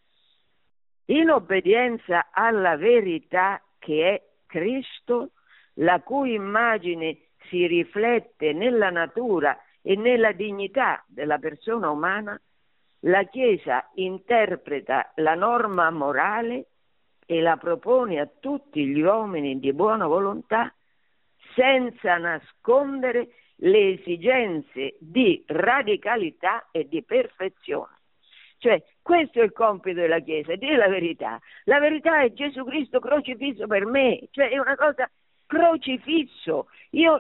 In obbedienza alla verità che è Cristo, la cui immagine si riflette nella natura e nella dignità della persona umana, la Chiesa interpreta la norma morale e la propone a tutti gli uomini di buona volontà, senza nascondere le esigenze di radicalità e di perfezione. Cioè, questo è il compito della Chiesa, dire la verità. La verità è Gesù Cristo crocifisso per me, cioè è una cosa crocifisso.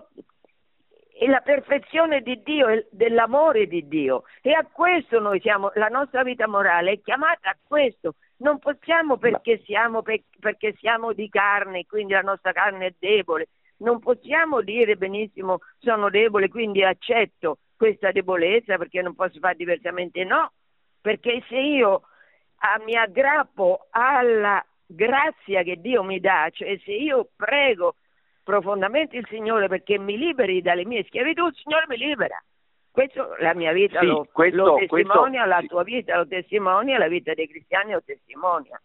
È la perfezione di Dio, dell'amore di Dio, e a questo noi siamo, la nostra vita morale è chiamata a questo. Non possiamo perché siamo di carne, quindi la nostra carne è debole, non possiamo dire benissimo sono debole, quindi accetto questa debolezza perché non posso fare diversamente. No, perché se io mi aggrappo alla grazia che Dio mi dà, cioè se io prego profondamente il Signore perché mi liberi dalle mie schiavitù, il Signore mi libera. Questo la mia vita lo testimonia, la tua vita lo testimonia, la vita dei cristiani lo testimonia.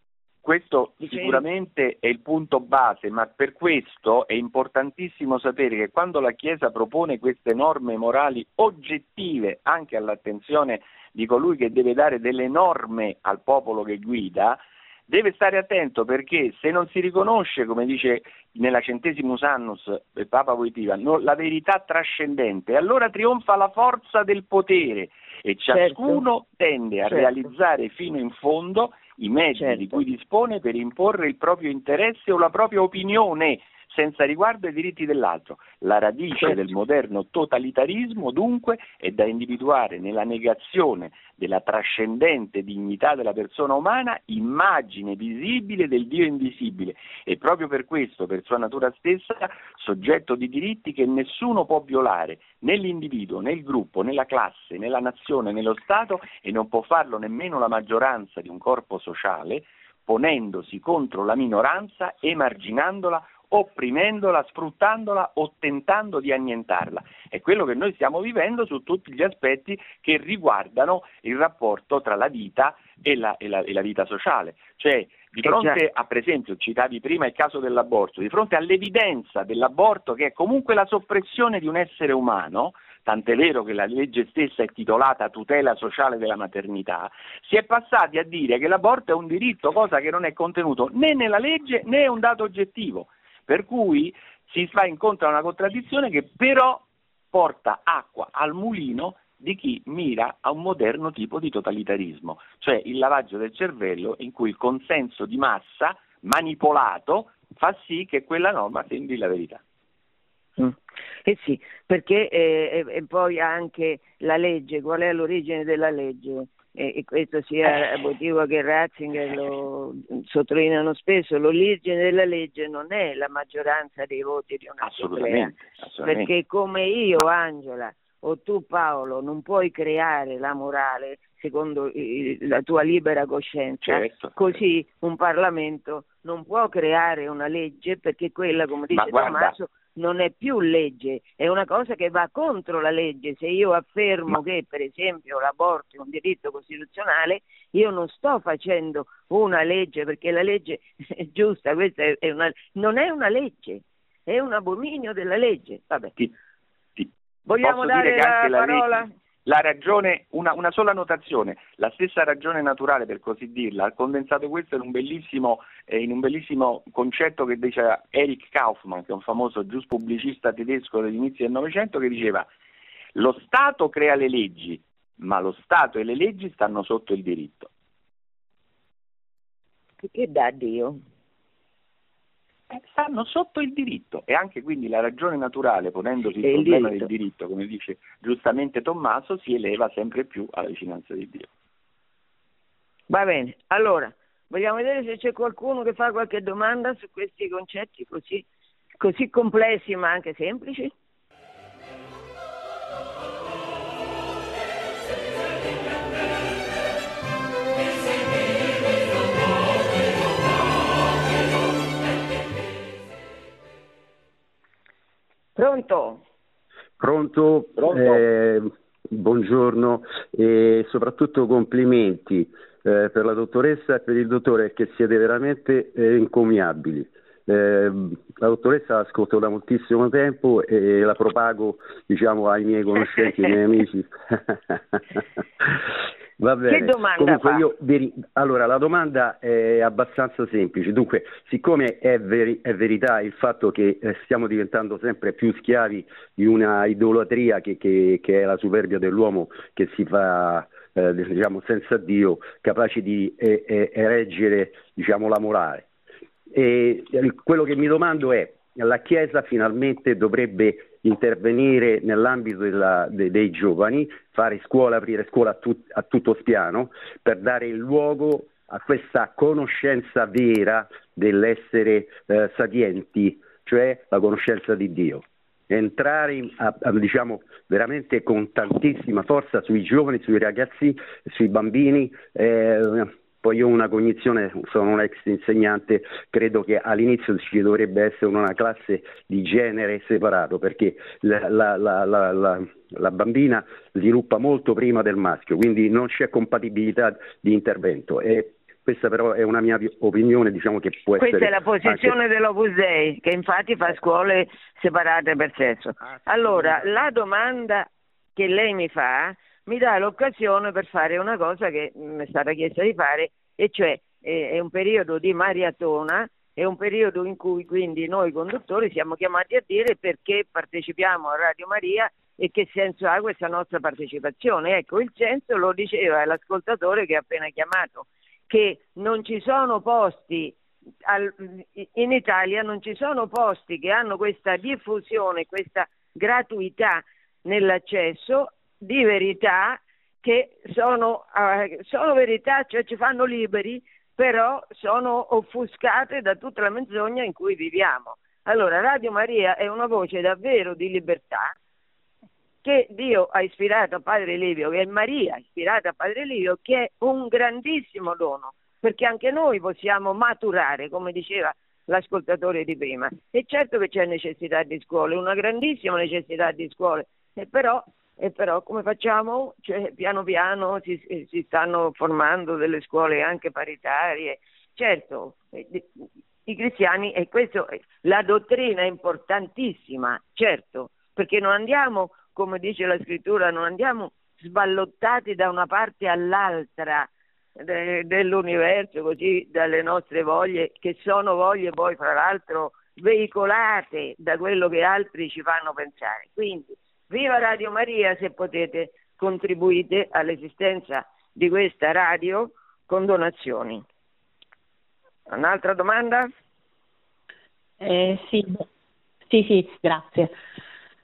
Questo sicuramente è il punto base, ma per questo è importantissimo sapere che quando la Chiesa propone queste norme morali oggettive anche all'attenzione di colui che deve dare delle norme al popolo che guida, deve stare attento, perché se non si riconosce, come dice nella Centesimus Annus del Papa Wojtyła, la verità trascendente, allora trionfa la forza del potere e ciascuno tende a realizzare fino in fondo i mezzi di cui dispone per imporre il proprio interesse o la propria opinione, senza riguardo ai diritti dell'altro. La radice del moderno totalitarismo, dunque, è da individuare nella negazione della trascendente dignità della persona umana, immagine visibile del Dio invisibile, e proprio per questo, per sua natura stessa, soggetto di diritti che nessuno può violare, nell'individuo, nel gruppo, nella classe, nella nazione, nello Stato, e non può farlo nemmeno la maggioranza di un corpo sociale, ponendosi contro la minoranza, emarginandola, opprimendola, sfruttandola o tentando di annientarla. È quello che noi stiamo vivendo su tutti gli aspetti che riguardano il rapporto tra la vita e la vita sociale. Cioè, di fronte a, per esempio, citavi prima il caso dell'aborto, di fronte all'evidenza dell'aborto, che è comunque la soppressione di un essere umano, tant'è vero che la legge stessa è titolata tutela sociale della maternità, si è passati a dire che l'aborto è un diritto, cosa che non è contenuto né nella legge né è un dato oggettivo. Per cui si va incontro a una contraddizione che però porta acqua al mulino di chi mira a un moderno tipo di totalitarismo, cioè il lavaggio del cervello, in cui il consenso di massa manipolato fa sì che quella norma sembri la verità. sì, perché e poi anche la legge, qual è l'origine della legge? E questo sia il motivo che Ratzinger lo sottolineano spesso, l'origine della legge non è la maggioranza dei voti di un'assemblea, perché come io, Angela, o tu, Paolo, non puoi creare la morale secondo la tua libera coscienza, certo, così un Parlamento non può creare una legge, perché quella, come dice Tommaso, non è più legge, è una cosa che va contro la legge. Se io affermo che, per esempio, l'aborto è un diritto costituzionale, io non sto facendo una legge, perché la legge è giusta, questa non è una legge, è un abominio della legge. Vabbè. Vogliamo dare la parola? La ragione, una sola notazione, la stessa ragione naturale, per così dirla, ha condensato questo in un bellissimo concetto che diceva Erich Kaufmann, che è un famoso giuspubblicista tedesco dell'inizio del Novecento, che diceva: lo Stato crea le leggi, ma lo Stato e le leggi stanno sotto il diritto. Che dà Dio? Stanno sotto il diritto, e anche quindi la ragione naturale, ponendosi il problema del diritto, come dice giustamente Tommaso, si eleva sempre più alla vicinanza di Dio. Va bene, allora vogliamo vedere se c'è qualcuno che fa qualche domanda su questi concetti così complessi ma anche semplici. Pronto? Buongiorno e soprattutto complimenti per la dottoressa e per il dottore, che siete veramente encomiabili. La dottoressa la ascolto da moltissimo tempo e la propago, diciamo, ai miei conoscenti, ai miei amici. Va bene. Che domanda fa? Allora, la domanda è abbastanza semplice. Dunque, siccome è verità il fatto che stiamo diventando sempre più schiavi di una idolatria che è la superbia dell'uomo, che si fa diciamo senza Dio, capaci di reggere, diciamo, la morale. E quello che mi domando è: la Chiesa finalmente dovrebbe intervenire nell'ambito dei giovani, fare scuola, aprire scuola a tutto spiano, per dare il luogo a questa conoscenza vera dell'essere sapienti, cioè la conoscenza di Dio. Entrare diciamo veramente con tantissima forza sui giovani, sui ragazzi, sui bambini. Poi io ho una cognizione, sono un ex insegnante, credo che all'inizio ci dovrebbe essere una classe di genere separato, perché la bambina sviluppa molto prima del maschio, quindi non c'è compatibilità di intervento. E questa però è una mia opinione, diciamo, che può essere... Questa è la posizione dell'Opus Dei, che infatti fa scuole separate per sesso. Allora, la domanda che lei mi fa mi dà l'occasione per fare una cosa che mi è stata chiesta di fare, e cioè è un periodo di maratona, è un periodo in cui quindi noi conduttori siamo chiamati a dire perché partecipiamo a Radio Maria e che senso ha questa nostra partecipazione. Ecco, il senso lo diceva l'ascoltatore che ha appena chiamato, che non ci sono posti in Italia, non ci sono posti che hanno questa diffusione, questa gratuità nell'accesso, di verità, che sono verità, cioè ci fanno liberi, però sono offuscate da tutta la menzogna in cui viviamo. Allora, Radio Maria è una voce davvero di libertà che Dio ha ispirato a Padre Livio, che è Maria ha ispirato a Padre Livio, che è un grandissimo dono, perché anche noi possiamo maturare, come diceva l'ascoltatore di prima. E certo che c'è necessità di scuole, una grandissima necessità di scuole, e però come facciamo? Cioè, piano piano si stanno formando delle scuole anche paritarie. Certo, i cristiani, e questo, la dottrina è importantissima, certo, perché non andiamo, come dice la scrittura, non andiamo sballottati da una parte all'altra dell'universo, così dalle nostre voglie, che sono voglie poi fra l'altro veicolate da quello che altri ci fanno pensare. Quindi viva Radio Maria, se potete contribuite all'esistenza di questa radio con donazioni. Un'altra domanda? Sì, grazie.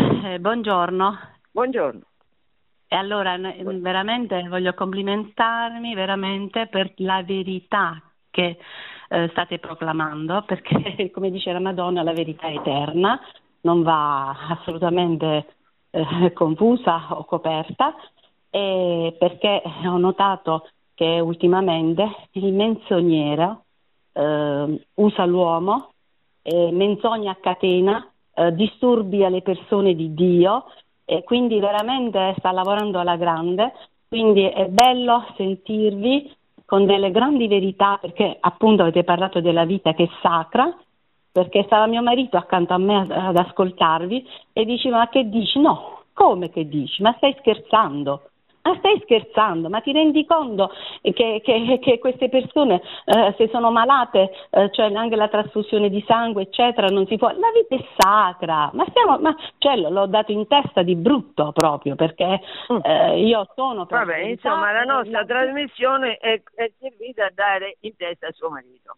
Buongiorno. Buongiorno. E allora veramente voglio complimentarmi veramente per la verità che state proclamando, perché come dice la Madonna la verità è eterna, non va assolutamente confusa o coperta, perché ho notato che ultimamente il menzognero usa l'uomo, menzogna a catena, disturbi alle persone di Dio, e quindi veramente sta lavorando alla grande, quindi è bello sentirvi con delle grandi verità, perché appunto avete parlato della vita che è sacra, perché stava mio marito accanto a me ad ascoltarvi e diceva: ma che dici? No, come che dici? Ma stai scherzando? Ma stai scherzando? Ma ti rendi conto che queste persone se sono malate, cioè anche la trasfusione di sangue eccetera, non si può, la vita è sacra, cioè, l'ho dato in testa di brutto proprio, perché io sono per vabbè, insomma la nostra trasmissione è servita a dare in testa a suo marito.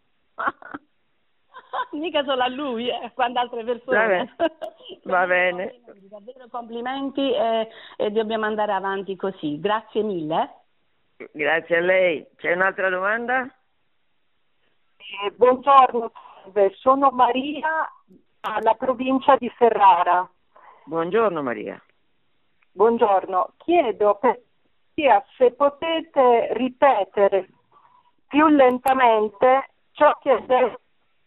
Mica solo a lui, quante altre persone. Va bene. Davvero complimenti, e dobbiamo andare avanti così. Grazie mille. Grazie a lei. C'è un'altra domanda? Buongiorno, sono Maria, alla provincia di Ferrara. Buongiorno Maria. Buongiorno, chiedo se potete ripetere più lentamente ciò che ha detto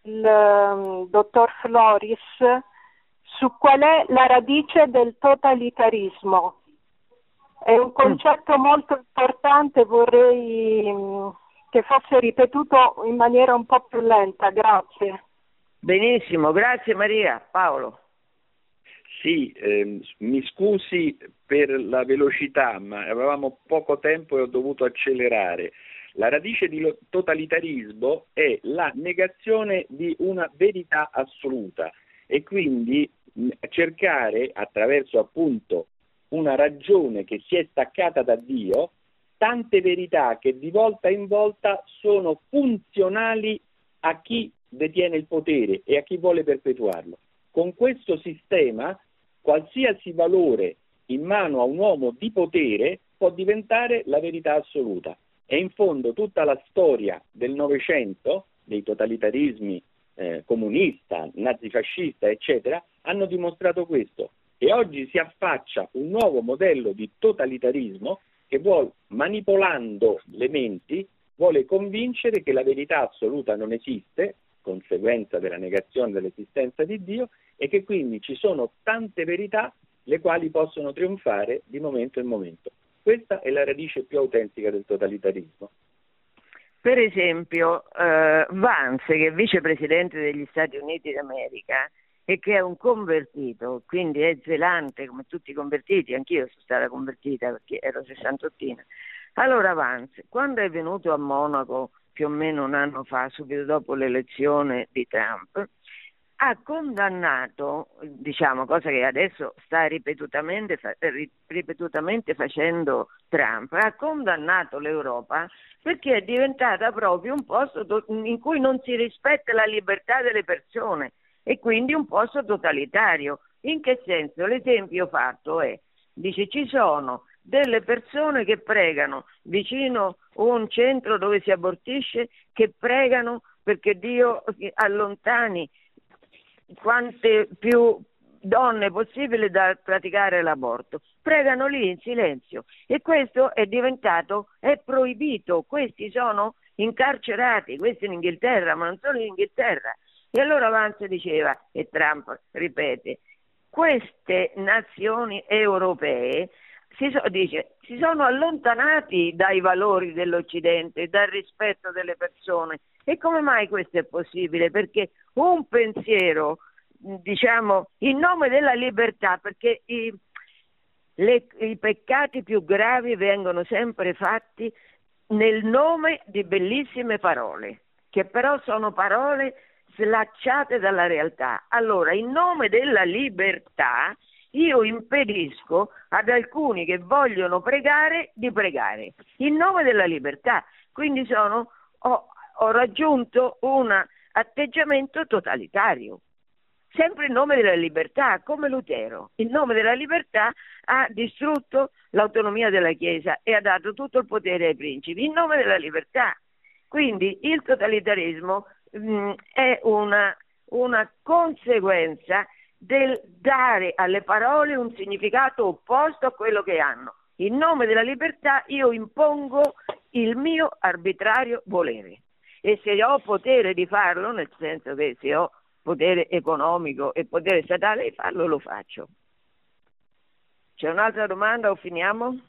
il dottor Floris su qual è la radice del totalitarismo. È un concetto molto importante, vorrei che fosse ripetuto in maniera un po' più lenta, grazie. Benissimo, grazie Maria. Paolo. Sì, mi scusi per la velocità, ma avevamo poco tempo e ho dovuto accelerare. La radice di totalitarismo è la negazione di una verità assoluta e quindi cercare, attraverso appunto una ragione che si è staccata da Dio, tante verità che di volta in volta sono funzionali a chi detiene il potere e a chi vuole perpetuarlo. Con questo sistema qualsiasi valore in mano a un uomo di potere può diventare la verità assoluta. E in fondo tutta la storia del Novecento, dei totalitarismi comunista, nazifascista, eccetera, hanno dimostrato questo. E oggi si affaccia un nuovo modello di totalitarismo che vuole, manipolando le menti, vuole convincere che la verità assoluta non esiste, conseguenza della negazione dell'esistenza di Dio, e che quindi ci sono tante verità le quali possono trionfare di momento in momento. Questa è la radice più autentica del totalitarismo. Per esempio, Vance, che è vicepresidente degli Stati Uniti d'America e che è un convertito, quindi è zelante come tutti i convertiti, anch'io sono stata convertita perché ero sessantottina. Allora Vance, quando è venuto a Monaco più o meno un anno fa, subito dopo l'elezione di Trump, ha condannato, diciamo, cosa che adesso sta ripetutamente facendo Trump, ha condannato l'Europa perché è diventata proprio un posto in cui non si rispetta la libertà delle persone e quindi un posto totalitario. In che senso? L'esempio fatto è, dice, ci sono delle persone che pregano vicino a un centro dove si abortisce, che pregano perché Dio allontani quante più donne possibile da praticare l'aborto. Pregano lì in silenzio e questo è proibito. Questi sono incarcerati, questi in Inghilterra, ma non solo in Inghilterra. E allora Vance diceva, e Trump ripete, queste nazioni europee si sono allontanati dai valori dell'Occidente, dal rispetto delle persone. E come mai questo è possibile? Perché un pensiero, diciamo, in nome della libertà, perché i peccati più gravi vengono sempre fatti nel nome di bellissime parole, che però sono parole slacciate dalla realtà. Allora, in nome della libertà, io impedisco ad alcuni che vogliono pregare di pregare in nome della libertà. Quindi ho raggiunto un atteggiamento totalitario. sempre in nome della libertà, come Lutero. In nome della libertà ha distrutto l'autonomia della Chiesa e ha dato tutto il potere ai principi, in nome della libertà. Quindi il totalitarismo è una conseguenza del dare alle parole un significato opposto a quello che hanno. In nome della libertà io impongo il mio arbitrario volere, e se ho potere di farlo, nel senso che se ho potere economico e potere statale di farlo, lo faccio. C'è un'altra domanda o finiamo?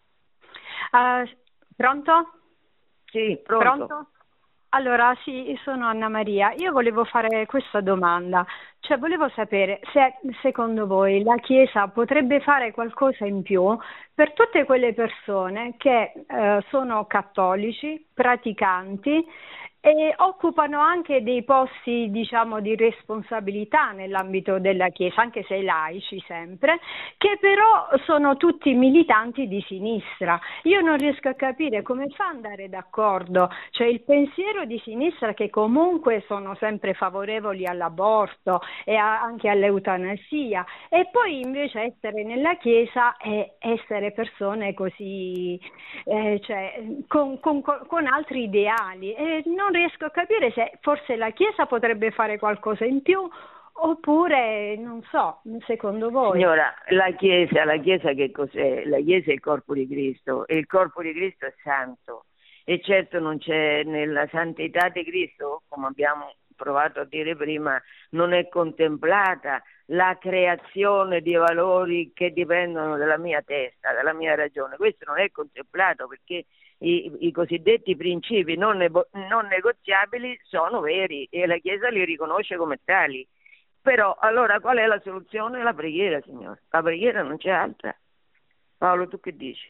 Pronto? Sì, pronto. Allora, sì, sono Anna Maria. Io volevo fare questa domanda, cioè volevo sapere se secondo voi la Chiesa potrebbe fare qualcosa in più per tutte quelle persone che sono cattolici, praticanti e occupano anche dei posti, diciamo, di responsabilità nell'ambito della Chiesa, anche se laici sempre, che però sono tutti militanti di sinistra. Io non riesco a capire come fa ad andare d'accordo, cioè il pensiero di sinistra, che comunque sono sempre favorevoli all'aborto e anche all'eutanasia, e poi invece essere nella Chiesa e essere persone così, cioè, con altri ideali. E non riesco a capire se forse la Chiesa potrebbe fare qualcosa in più, oppure non so, secondo voi. Signora, la Chiesa che cos'è? La Chiesa è il corpo di Cristo, e il corpo di Cristo è santo, e certo non c'è nella santità di Cristo, come abbiamo provato a dire prima, non è contemplata la creazione di valori che dipendono dalla mia testa, dalla mia ragione. Questo non è contemplato, perché i cosiddetti principi non negoziabili sono veri e la Chiesa li riconosce come tali. Però allora qual è la soluzione? La preghiera, signore. La preghiera, non c'è altra. Paolo, tu che dici?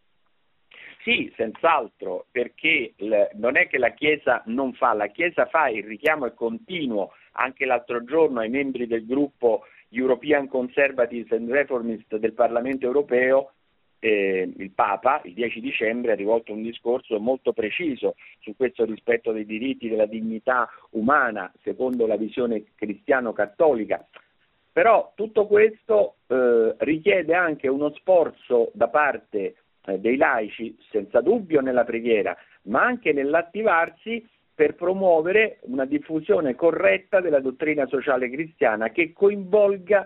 Sì, senz'altro, perché non è che la Chiesa non fa, la Chiesa fa, il richiamo è continuo. Anche l'altro giorno ai membri del gruppo European Conservatives and Reformists del Parlamento europeo, il Papa, il 10 dicembre, ha rivolto un discorso molto preciso su questo rispetto dei diritti, della dignità umana, secondo la visione cristiano-cattolica. Però tutto questo richiede anche uno sforzo da parte dei laici, senza dubbio nella preghiera, ma anche nell'attivarsi per promuovere una diffusione corretta della dottrina sociale cristiana che coinvolga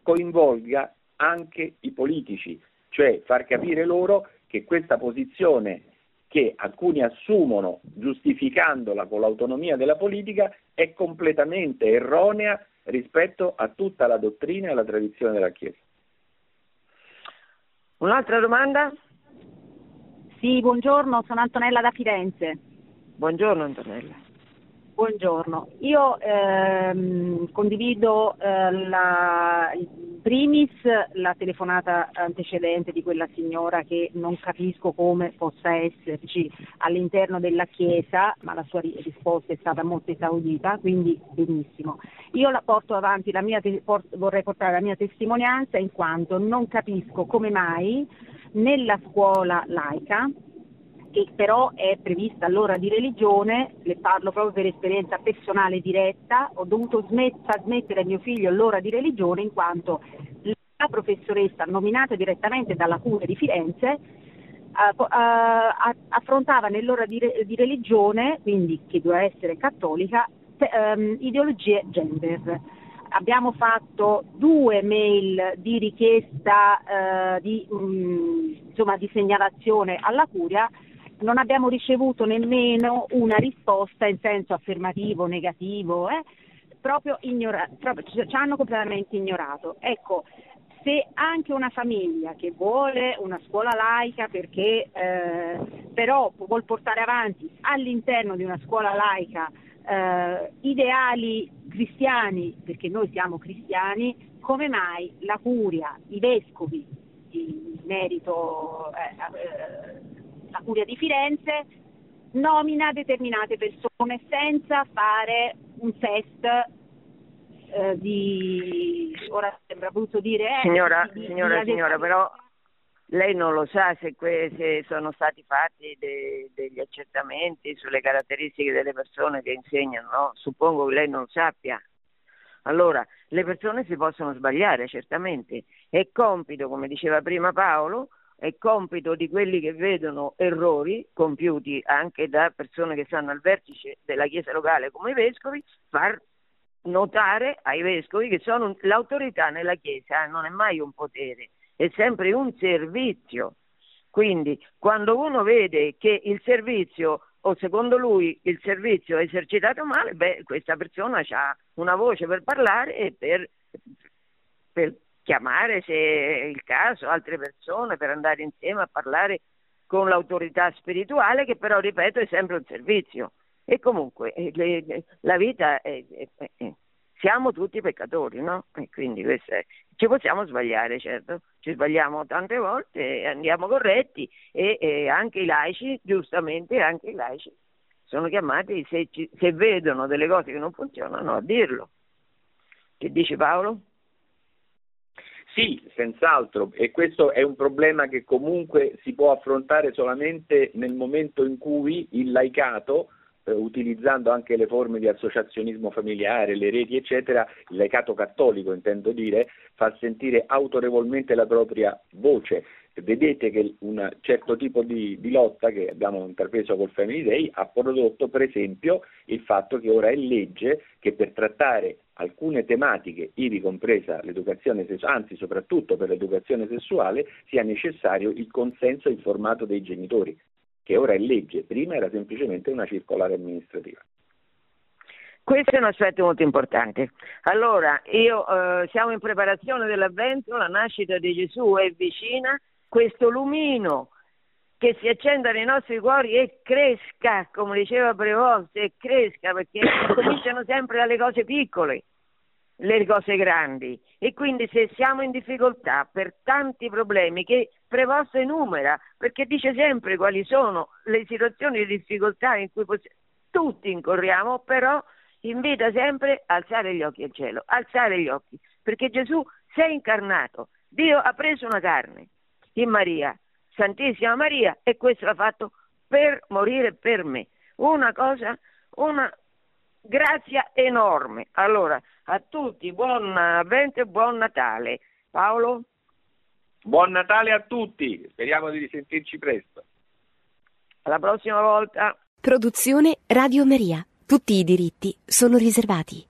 anche i politici, cioè far capire loro che questa posizione che alcuni assumono giustificandola con l'autonomia della politica è completamente erronea rispetto a tutta la dottrina e la tradizione della Chiesa. Un'altra domanda? Sì, buongiorno, sono Antonella da Firenze. Buongiorno Antonella. Buongiorno, io condivido primis la telefonata antecedente di quella signora, che non capisco come possa esserci all'interno della Chiesa, ma la sua risposta è stata molto esaudita, quindi benissimo. Io la porto avanti, vorrei portare la mia testimonianza, in quanto non capisco come mai nella scuola laica, che però è prevista l'ora di religione, le parlo proprio per esperienza personale diretta, ho dovuto far smettere a mio figlio l'ora di religione in quanto la professoressa nominata direttamente dalla Curia di Firenze affrontava nell'ora di religione, quindi che doveva essere cattolica, ideologie gender. Abbiamo fatto 2 mail di richiesta di segnalazione alla Curia, non abbiamo ricevuto nemmeno una risposta in senso affermativo, negativo, proprio ci hanno completamente ignorato. Ecco, se anche una famiglia che vuole una scuola laica perché però vuol portare avanti all'interno di una scuola laica ideali cristiani, perché noi siamo cristiani, come mai la Curia, i vescovi, in merito la Curia di Firenze, nomina determinate persone senza fare un test ora sembra brutto dire signora, però lei non lo sa se sono stati fatti degli accertamenti sulle caratteristiche delle persone che insegnano, no? Suppongo che lei non sappia. Allora, le persone si possono sbagliare, certamente. È compito, come diceva prima Paolo, è compito di quelli che vedono errori compiuti anche da persone che stanno al vertice della Chiesa locale come i vescovi, far notare ai vescovi che sono l'autorità nella Chiesa, non è mai un potere, è sempre un servizio. Quindi quando uno vede che il servizio, o secondo lui il servizio è esercitato male, questa persona ha una voce per parlare e per chiamare, se è il caso, altre persone per andare insieme a parlare con l'autorità spirituale, che però, ripeto, è sempre un servizio. E comunque la vita siamo tutti peccatori, no? E quindi ci possiamo sbagliare, certo, ci sbagliamo tante volte, andiamo corretti e anche i laici, giustamente anche i laici, sono chiamati, se vedono delle cose che non funzionano, a dirlo. Che dici, Paolo? Sì, senz'altro, e questo è un problema che comunque si può affrontare solamente nel momento in cui il laicato, utilizzando anche le forme di associazionismo familiare, le reti eccetera, il laicato cattolico intendo dire, fa sentire autorevolmente la propria voce. Vedete che un certo tipo di lotta che abbiamo intrapreso col Family Day ha prodotto per esempio il fatto che ora è legge che per trattare alcune tematiche, ivi compresa l'educazione sessuale, anzi soprattutto per l'educazione sessuale, sia necessario il consenso informato dei genitori, che ora è legge, prima era semplicemente una circolare amministrativa. Questo è un aspetto molto importante. Allora, siamo in preparazione dell'Avvento, la nascita di Gesù è vicina, questo lumino che si accenda nei nostri cuori e cresca, come diceva Prevost, e cresca, perché cominciano sempre dalle cose piccole, le cose grandi, e quindi se siamo in difficoltà per tanti problemi che Prevost enumera, perché dice sempre quali sono le situazioni di difficoltà in cui tutti incorriamo, però invita sempre a alzare gli occhi al cielo, alzare gli occhi, perché Gesù si è incarnato, Dio ha preso una carne in Maria, Santissima Maria, e questo l'ha fatto per morire per me. Una grazia enorme. Allora, a tutti buon Avvento e buon Natale. Paolo? Buon Natale a tutti, speriamo di risentirci presto. Alla prossima volta. Produzione Radio Maria. Tutti i diritti sono riservati.